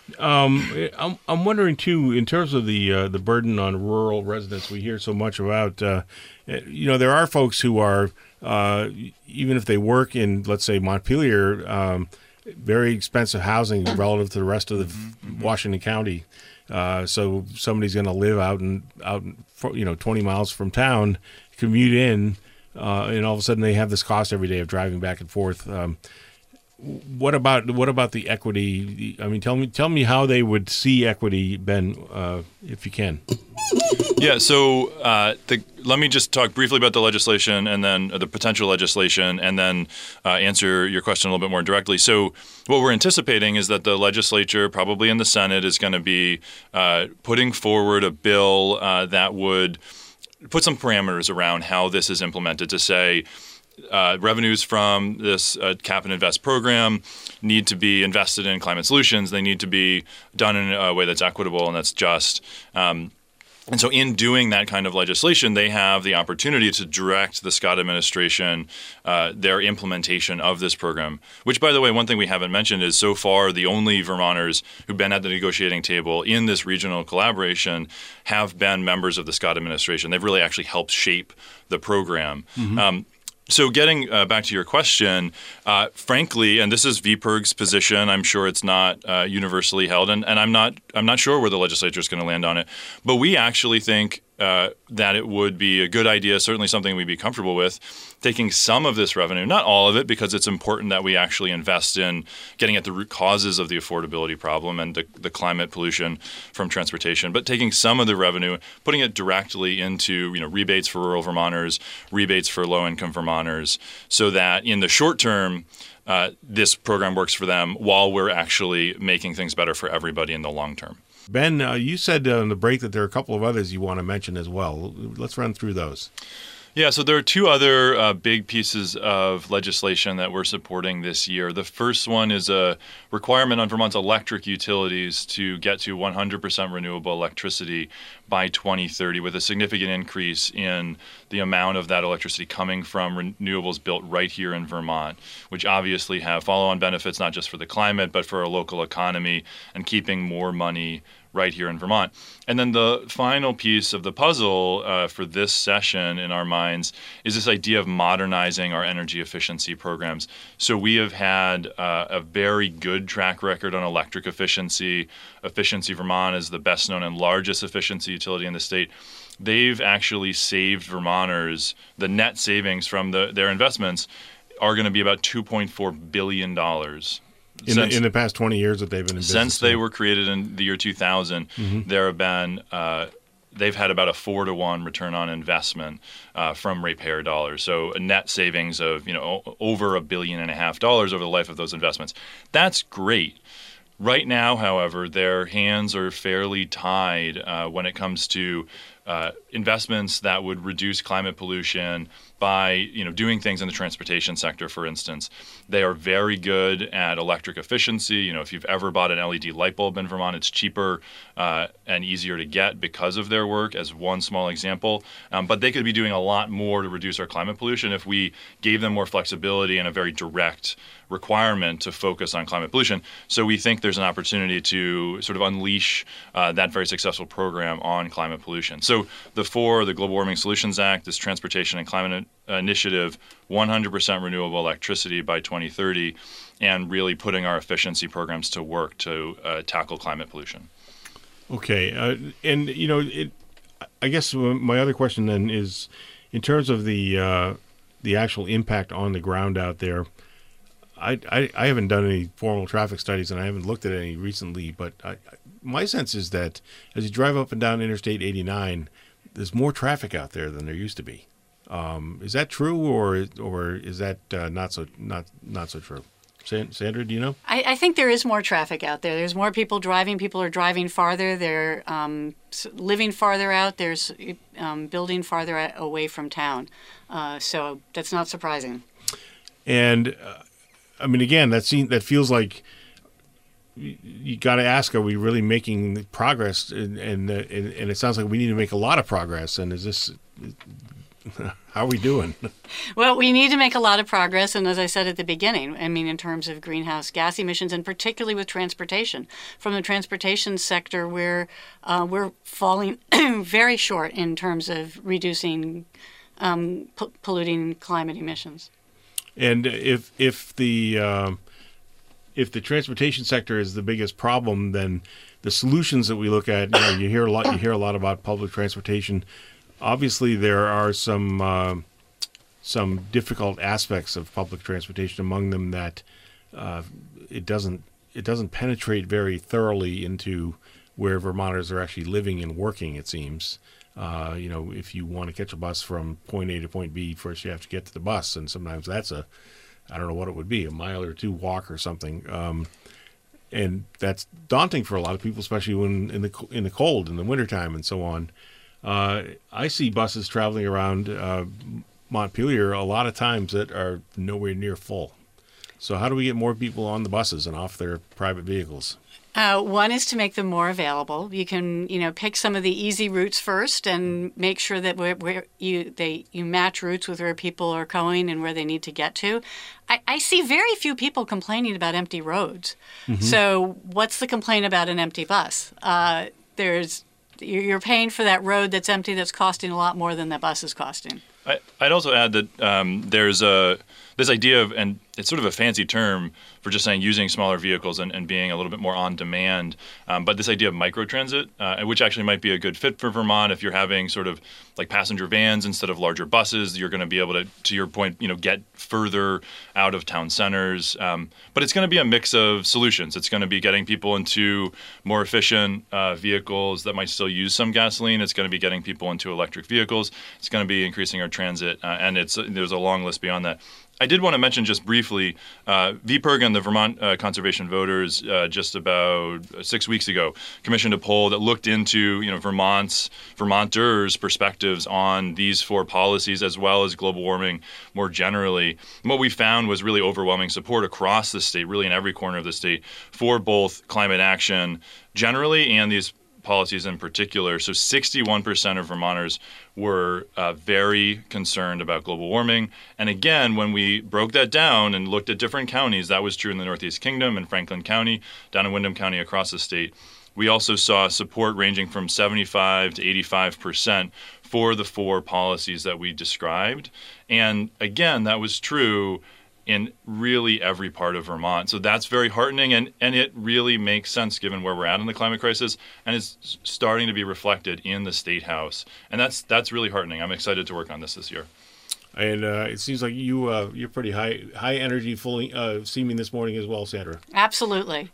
S2: I'm wondering too, in terms of the burden on rural residents, we hear so much about. There are folks who are even if they work in, let's say, Montpelier, very expensive housing relative to the rest of the Washington County. So somebody's going to live out 20 miles from town, commute in, and all of a sudden they have this cost every day of driving back and forth. What about the equity? I mean, tell me how they would see equity, Ben, if you can.
S15: Yeah. So let me just talk briefly about the legislation and then the potential legislation, and then answer your question a little bit more directly. So what we're anticipating is that the legislature, probably in the Senate, is going to be putting forward a bill that would put some parameters around how this is implemented to say, revenues from this Cap and Invest program need to be invested in climate solutions. They need to be done in a way that's equitable and that's just. And so in doing that kind of legislation, they have the opportunity to direct the Scott administration their implementation of this program, which, by the way, one thing we haven't mentioned is so far the only Vermonters who've been at the negotiating table in this regional collaboration have been members of the Scott administration. They've really actually helped shape the program. Mm-hmm. So getting back to your question, frankly, and this is VPIRG's position, I'm sure it's not universally held, and I'm not sure where the legislature is going to land on it, but we actually think that it would be a good idea, certainly something we'd be comfortable with, taking some of this revenue, not all of it, because it's important that we actually invest in getting at the root causes of the affordability problem and the climate pollution from transportation, but taking some of the revenue, putting it directly into rebates for rural Vermonters, rebates for low-income Vermonters, so that in the short term, this program works for them while we're actually making things better for everybody in the long term.
S2: Ben, you said on the break that there are a couple of others you want to mention as well. Let's run through those.
S15: Yeah, so there are two other big pieces of legislation that we're supporting this year. The first one is a requirement on Vermont's electric utilities to get to 100% renewable electricity by 2030, with a significant increase in the amount of that electricity coming from renewables built right here in Vermont, which obviously have follow-on benefits not just for the climate, but for our local economy and keeping more money right here in Vermont. And then the final piece of the puzzle for this session in our minds is this idea of modernizing our energy efficiency programs. So we have had a very good track record on electric efficiency. Efficiency Vermont is the best known and largest efficiency utility in the state. They've actually saved Vermonters, the net savings from their investments are going to be about $2.4 billion.
S2: In the past 20 years that they've been in business.
S15: Since they were created in the year 2000, there have been they've had about a 4-to-1 return on investment from ratepayer dollars. So a net savings of over $1.5 billion over the life of those investments. That's great. Right now, however, their hands are fairly tied when it comes to investments that would reduce climate pollution by doing things in the transportation sector, for instance. They are very good at electric efficiency. If you've ever bought an LED light bulb in Vermont, it's cheaper and easier to get because of their work, as one small example. But they could be doing a lot more to reduce our climate pollution if we gave them more flexibility and a very direct requirement to focus on climate pollution. So we think there's an opportunity to sort of unleash that very successful program on climate pollution. So the Global Warming Solutions Act, this Transportation and Climate Initiative, 100% renewable electricity by 2030, and really putting our efficiency programs to work to tackle climate pollution.
S2: Okay. I guess my other question then is, in terms of the actual impact on the ground out there, I haven't done any formal traffic studies, and I haven't looked at any recently, but my sense is that as you drive up and down Interstate 89, there's more traffic out there than there used to be. Is that true, or is that not so true? Sandra, do you know?
S14: I think there is more traffic out there. There's more people driving. People are driving farther. They're living farther out. There's building farther away from town. So that's not surprising.
S2: And I mean, again, that feels like you got to ask: are we really making progress? And it sounds like we need to make a lot of progress. And is this? How are we doing?
S14: Well, we need to make a lot of progress, and as I said at the beginning, I mean, in terms of greenhouse gas emissions, and particularly with transportation. From the transportation sector, we're falling very short in terms of reducing polluting climate emissions.
S2: And if the transportation sector is the biggest problem, then the solutions that we look at, you hear a lot about public transportation. Obviously, there are some difficult aspects of public transportation. Among them, that it doesn't penetrate very thoroughly into where Vermonters are actually living and working. It seems, if you want to catch a bus from point A to point B, first you have to get to the bus, and sometimes that's I don't know what it would be, a mile or two walk or something. And that's daunting for a lot of people, especially when in the cold, in the wintertime, and so on. I see buses traveling around Montpelier a lot of times that are nowhere near full. So how do we get more people on the buses and off their private vehicles?
S14: One is to make them more available. You can, pick some of the easy routes first and make sure that you match routes with where people are going and where they need to get to. I see very few people complaining about empty roads. Mm-hmm. So what's the complaint about an empty bus? You're paying for that road that's empty that's costing a lot more than that bus is costing.
S15: I'd also add that there's this idea of, and it's sort of a fancy term for just saying using smaller vehicles and being a little bit more on demand, but this idea of microtransit, which actually might be a good fit for Vermont. If you're having sort of like passenger vans instead of larger buses, you're going to be able to your point, get further out of town centers. But it's going to be a mix of solutions. It's going to be getting people into more efficient vehicles that might still use some gasoline. It's going to be getting people into electric vehicles. It's going to be increasing our transit, and there's a long list beyond that. I did want to mention just briefly, VPIRG and the Vermont Conservation Voters just about 6 weeks ago commissioned a poll that looked into Vermonters' perspectives on these 4 policies as well as global warming more generally. And what we found was really overwhelming support across the state, really in every corner of the state, for both climate action generally and these policies in particular. So 61% of Vermonters were very concerned about global warming. And again, when we broke that down and looked at different counties, that was true in the Northeast Kingdom and Franklin County, down in Windham County across the state. We also saw support ranging from 75 to 85% for the 4 policies that we described. And again, that was true in really every part of Vermont. So that's very heartening, and it really makes sense given where we're at in the climate crisis, and it's starting to be reflected in the State House. And that's really heartening. I'm excited to work on this year.
S2: And it seems like you're pretty high energy, fully seeming this morning as well, Sandra.
S14: Absolutely.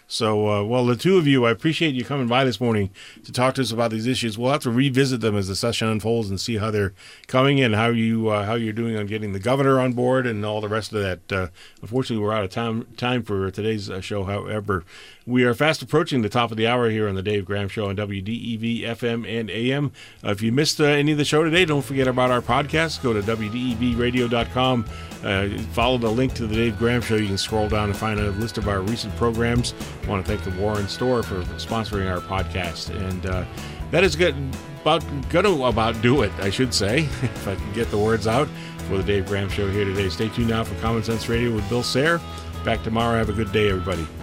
S2: So, well, the two of you, I appreciate you coming by this morning to talk to us about these issues. We'll have to revisit them as the session unfolds and see how they're coming and how you're doing on getting the governor on board and all the rest of that. Unfortunately, we're out of time for today's show. However, we are fast approaching the top of the hour here on the Dave Graham Show on WDEV FM and AM. If you missed any of the show today, don't forget about our podcast. Go to WDEVradio.com. Follow the link to the Dave Graham Show. You can scroll down and find a list of our recent programs. I want to thank the Warren Store for sponsoring our podcast. And that is going to about do it, I should say, if I can get the words out for the Dave Graham Show here today. Stay tuned now for Common Sense Radio with Bill Sayre. Back tomorrow. Have a good day, everybody.